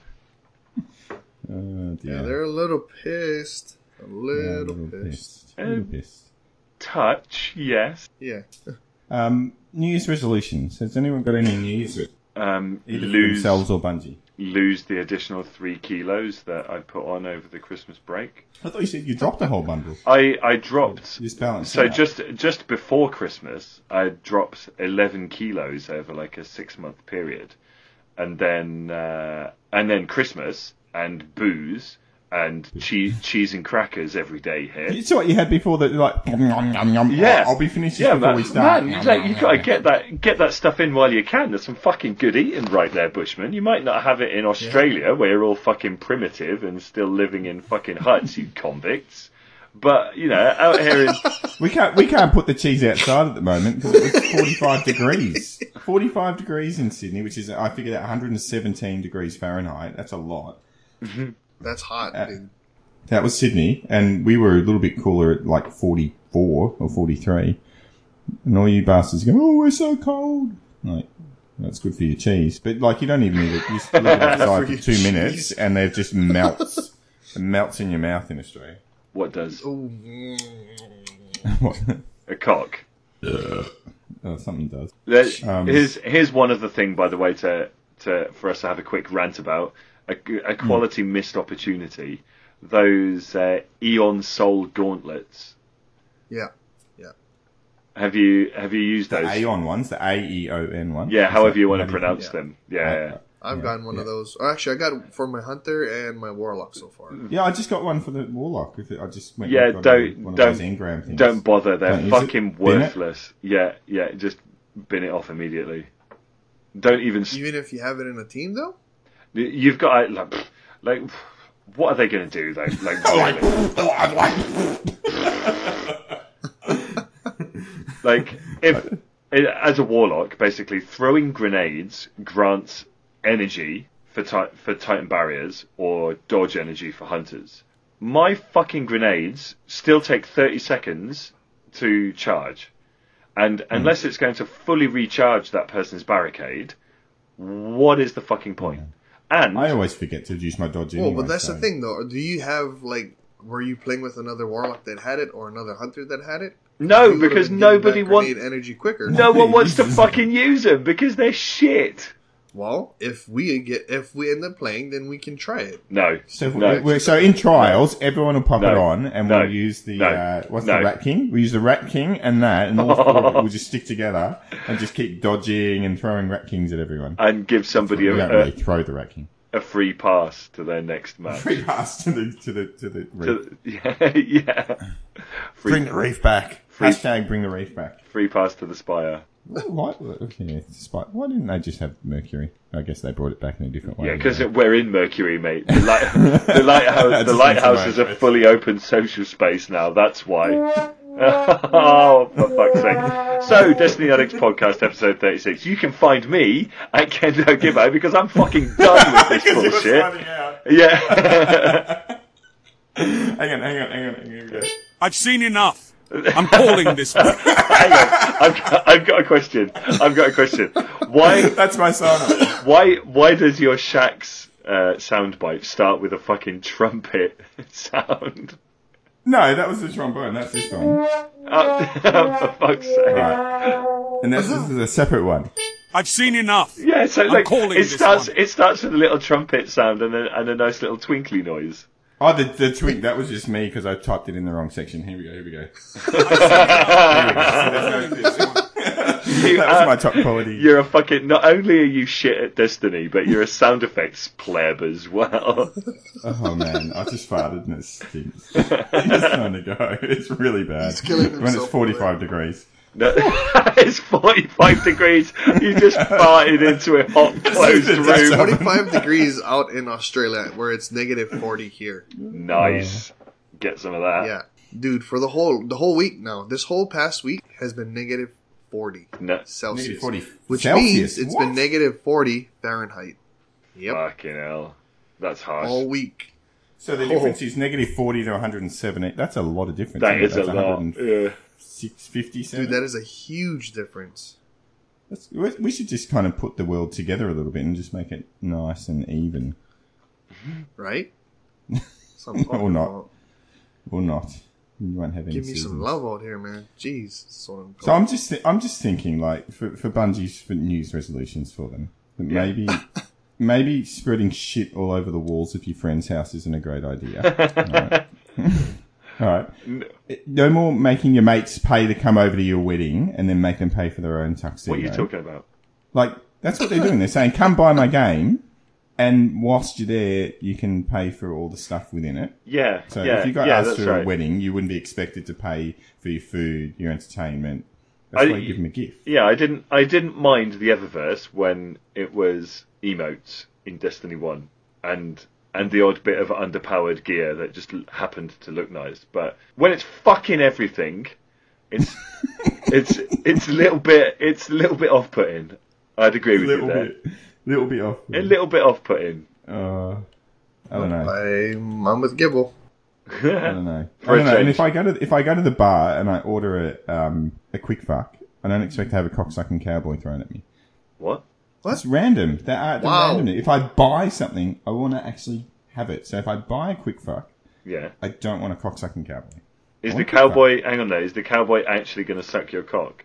Oh dear. Yeah, they're a little pissed. A Yeah, little, a little pissed. pissed. A little Um, pissed. Touch, yes. Yeah. Um, New Year's resolutions. Has anyone got any New Year's re- Um, either for lose themselves or Bungie? lose the additional three kilos that I put on over the Christmas break. I thought you said you dropped a whole bundle. I I dropped. Just balance. So out. just just before Christmas, I dropped eleven kilos over like a six month period, and then uh, and then Christmas and booze and cheese cheese and crackers every day here. You saw what you had before that, like, nom, nom, nom, nom. Yeah, I'll be finished yeah, before man, we start. man, like, you gotta get that get that stuff in while you can. There's some fucking good eating right there, Bushman. You might not have it in Australia where you're all fucking primitive and still living in fucking huts, you convicts. But you know, out here in We can't, we can't put the cheese outside at the moment because it's forty-five degrees. forty-five degrees in Sydney, which is, I figured out one hundred seventeen degrees Fahrenheit. That's a lot. That's hot, Uh, dude. That was Sydney, and we were a little bit cooler at like forty-four or forty-three. And all you bastards go, oh, we're so cold. Like, that's good for your cheese. But like, you don't even need it. You just leave it outside for your two cheese. minutes, and it just melts. It melts in your mouth in Australia. what does Oh, What? a cock? Oh, something does. There- Um, here's here's one other thing, by the way, to to for us to have a quick rant about a, a quality missed opportunity. Those uh, Eon Soul gauntlets. yeah. Have you have you used The those? Aeon ones, the A E O N ones. Yeah, Is however that- you want how to do pronounce yeah. them. Yeah, yeah. I've Yeah, gotten one yeah. of those. Or actually, I got it for my hunter and my warlock so far. Yeah, I just got one for the warlock. With it. I just went Yeah, and got don't- one of don't- those engram things. Don't bother. They're Don't use it. fucking Bin it. worthless. Yeah, yeah. Just bin it off immediately. Don't even. s- Even if you have it in a team, though? You've got like, pff, like, what are they going to do though? Like, really? like if as a warlock, basically throwing grenades grants energy for ti- for Titan barriers or dodge energy for hunters. My fucking grenades still take thirty seconds to charge. And unless it's going to fully recharge that person's barricade, what is the fucking point? And I always forget to use my dodge Well, anyway. but that's so. the thing, though. Do you have, like, were you playing with another warlock that had it or another hunter that had it? no, You would've because been getting nobody that wants. grenade energy quicker. No one wants to Jesus. fucking use them because they're shit. Well, if we get if we end up playing, then we can try it. No, So, if no. we're, so in trials, everyone will pop No. it on, and No. we'll use the No. uh, what's No. the Rat King? We use the Rat King and that, and all four of it will just stick together and just keep dodging and throwing Rat Kings at everyone. and give somebody We a, don't really a, throw the Rat King. a free pass to their next match. Free pass to the to the to the reef. To- yeah, yeah. Free, Bring the reef back. Free- Hashtag bring the reef back. free pass to the Spire. Why, okay, spot- why didn't they just have Mercury? I guess they brought it back in a different way. Yeah, because we're in Mercury, mate. The, light, the lighthouse, That the just lighthouse makes is it a right. fully open social space now. That's why. Oh, for fuck's sake! So, Destiny Addicts podcast episode thirty-six. You can find me at Kendo Gibbo because I'm fucking done with this Because he was bullshit. finding out. Yeah. Hang on, hang on, hang on, hang on. I've seen enough. I'm calling this one. Hang on, I've got, I've got a question. I've got a question. Why? That's my son. Why? Why does your Shaxx uh, soundbite start with a fucking trumpet sound? No, that was the trombone. That's this one. Oh, for fuck's sake! Right. And this, this is a separate one. I've seen enough. Yeah, so I'm like calling it this starts. one. It starts with a little trumpet sound and a, and a nice little twinkly noise. Oh, the, the tweet, that was just me because I typed it in the wrong section. Here we go, here we go. You That was are- my top quality. You're a fucking. Not only are you shit at Destiny, but you're a sound effects pleb as well. Oh man, I just farted and it stinks. It's trying to go. It's really bad. He's killing when it's himself forty-five degrees. No, it's forty-five degrees. You just farted into a hot closed That's room. what- forty-five degrees out in Australia, where it's negative forty here. Nice. Get some of that. Yeah, dude, for the whole the whole week now, this whole past week has been negative forty No. Celsius, Negative forty which Celsius? means it's What? been negative forty Fahrenheit. Yep, Fucking hell. That's harsh. all week. So the difference is negative forty to one hundred seventy. That's a lot of difference. That isn't is it? a That's lot. one Yeah. six fifty-seven. Dude, that is a huge difference, That's, we we should just kind of put the world together a little bit and just make it nice and even. right? So I'm talking Or not. about. Or not. You won't have any Give me some seasons. love out here, man. Jeez, that's what I'm So I'm just th- I'm just thinking like for for Bungie's for news resolutions for them that Yeah. maybe maybe spreading shit all over the walls of your friend's house isn't a great idea. All right. All right. No more making your mates pay to come over to your wedding and then make them pay for their own tuxedo. What are you talking about? Like that's what they're doing. They're saying come buy my game, and whilst you're there, you can pay for all the stuff within it. Yeah. So yeah, if you got yeah, asked that's to right. a wedding, you wouldn't be expected to pay for your food, your entertainment. That's I- why you give them a gift. Yeah, I didn't. I didn't mind the Eververse when it was emotes in Destiny One, and and the odd bit of underpowered gear that just l- happened to look nice. But when it's fucking everything, it's it's it's a little bit it's a little bit off-putting. I'd agree with little you there. bit, little bit off. A little bit off-putting. Uh, I don't know. I'm, I'm with Gibble. I don't know. For I a don't know. And change. if I go to if I go to the bar and I order a um a quick fuck, I don't expect to have a cocksucking cowboy thrown at me. What? What? It's random. They're, uh, they're Wow. random. If I buy something, I want to actually have it. So if I buy a quick fuck, Yeah. I don't want a cocksucking cowboy. Is I the want a cowboy? Hang on there. Is the cowboy actually going to suck your cock?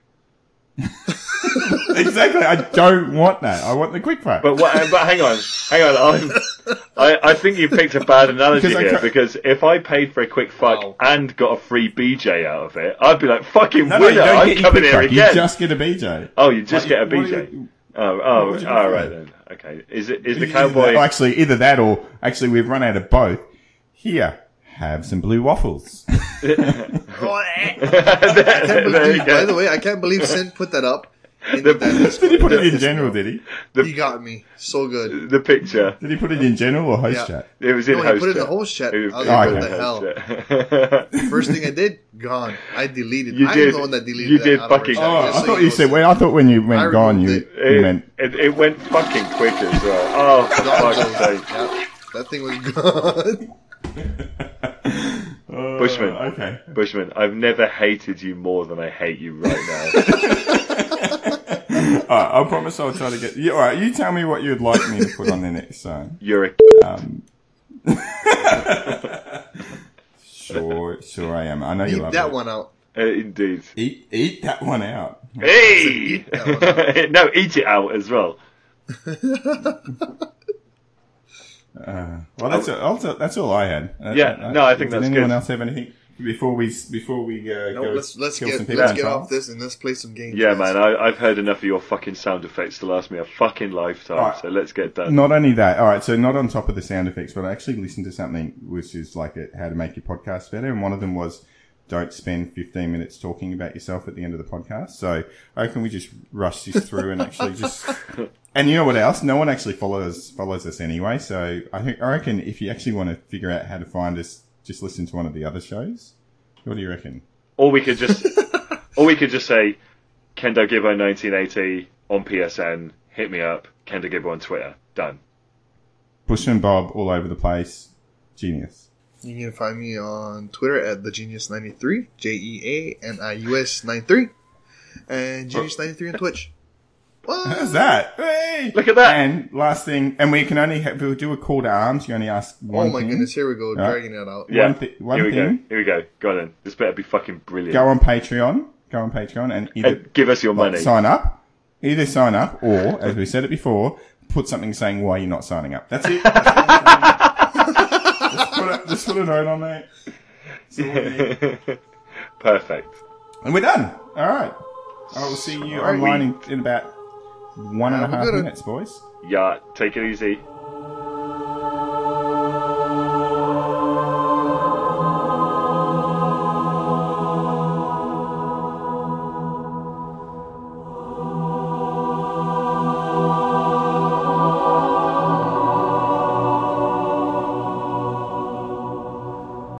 Exactly. I don't want that. I want the quick fuck. But what? But hang on, hang on. I'm, I I think you picked a bad analogy Because I here ca- because if I paid for a quick fuck Wow. and got a free B J out of it, I'd be like, fucking no, no, you winner! don't I'm get your coming quick here fuck. again. You just get a B J. Oh, you just Like, get a what B J. do you- Oh, oh, would you all prefer? right then. Okay. Is it is the Either cowboy? that- actually, either that or actually we've run out of both. Here, have some blue waffles. Oh, I can't there, believe, there you by go. the way, I can't believe Sin put that up. In The- the Discord. Did he put it in That is- general? Did he? He got me so good. The picture. Did he put it in general or host Yeah. chat? It was in No, he host put it in chat. the host chat. It was- I was it like, was what in the hell? host chat. First thing I did, gone. I deleted. You I'm did. the one that deleted You that did out of our fucking- chat, Oh, just I so thought he you said. knows. Well, I thought when you went I gone, you, removed you It, meant. it, it went fucking quick as well. Oh, for fuck's Gonzo. sake. Yeah, that thing was gone. Uh, Bushman. Okay. Bushman, I've never hated you more than I hate you right now. All right, I promise I'll try to get. You, all right, you tell me what you'd like me to put on the next song. You're a Um, sure, sure I am. I know you Eat love that it. one out. uh, indeed. Eat, eat that one out. Hey! that No, eat it out as well. Uh, well, that's all, that's all I had. Uh, Yeah, uh, no, I think did that's anyone good. else have anything before we before we uh, No, go? let's let's kill get some people let's in get trials? off this and let's play some games. Yeah, guys. man, I, I've heard enough of your fucking sound effects to last me a fucking lifetime, Alright. so let's get done. Not only that, all right. So not on top of the sound effects, but I actually listened to something which is like a, how to make your podcast better, and one of them was don't spend fifteen minutes talking about yourself at the end of the podcast. So I reckon we just rush this through and actually just. And you know what else? No one actually follows follows us anyway. So I think I reckon if you actually want to figure out how to find us, just listen to one of the other shows. What do you reckon? Or we could just, or we could just say, Kendo Gibbo nineteen eighty on P S N, hit me up, Kendo Gibbo on Twitter, done. Bushman Bob all over the place. Genius. You can find me on Twitter at the Genius ninety-three, J E A N I U S ninety-three, and Genius ninety-three on Twitch. What? How's that? Hey! Look at that. And last thing, and we can only have, we'll do a call to arms. You only ask one Oh my thing. goodness, here we go, Right. dragging that out. Yeah, One thi- one here we thing. go, here we go, go on then. This better be fucking brilliant. Go on Patreon. Go on Patreon and either And give us your like, money. sign up. Either sign up or, as we said it before, put something saying why you're not signing up. That's it. just, put a, just put a note on that. That's all we need. Perfect. And we're done. All right. I will see you All right, online in, in about one and a Have a half good one. minutes, boys. Yeah, take it easy.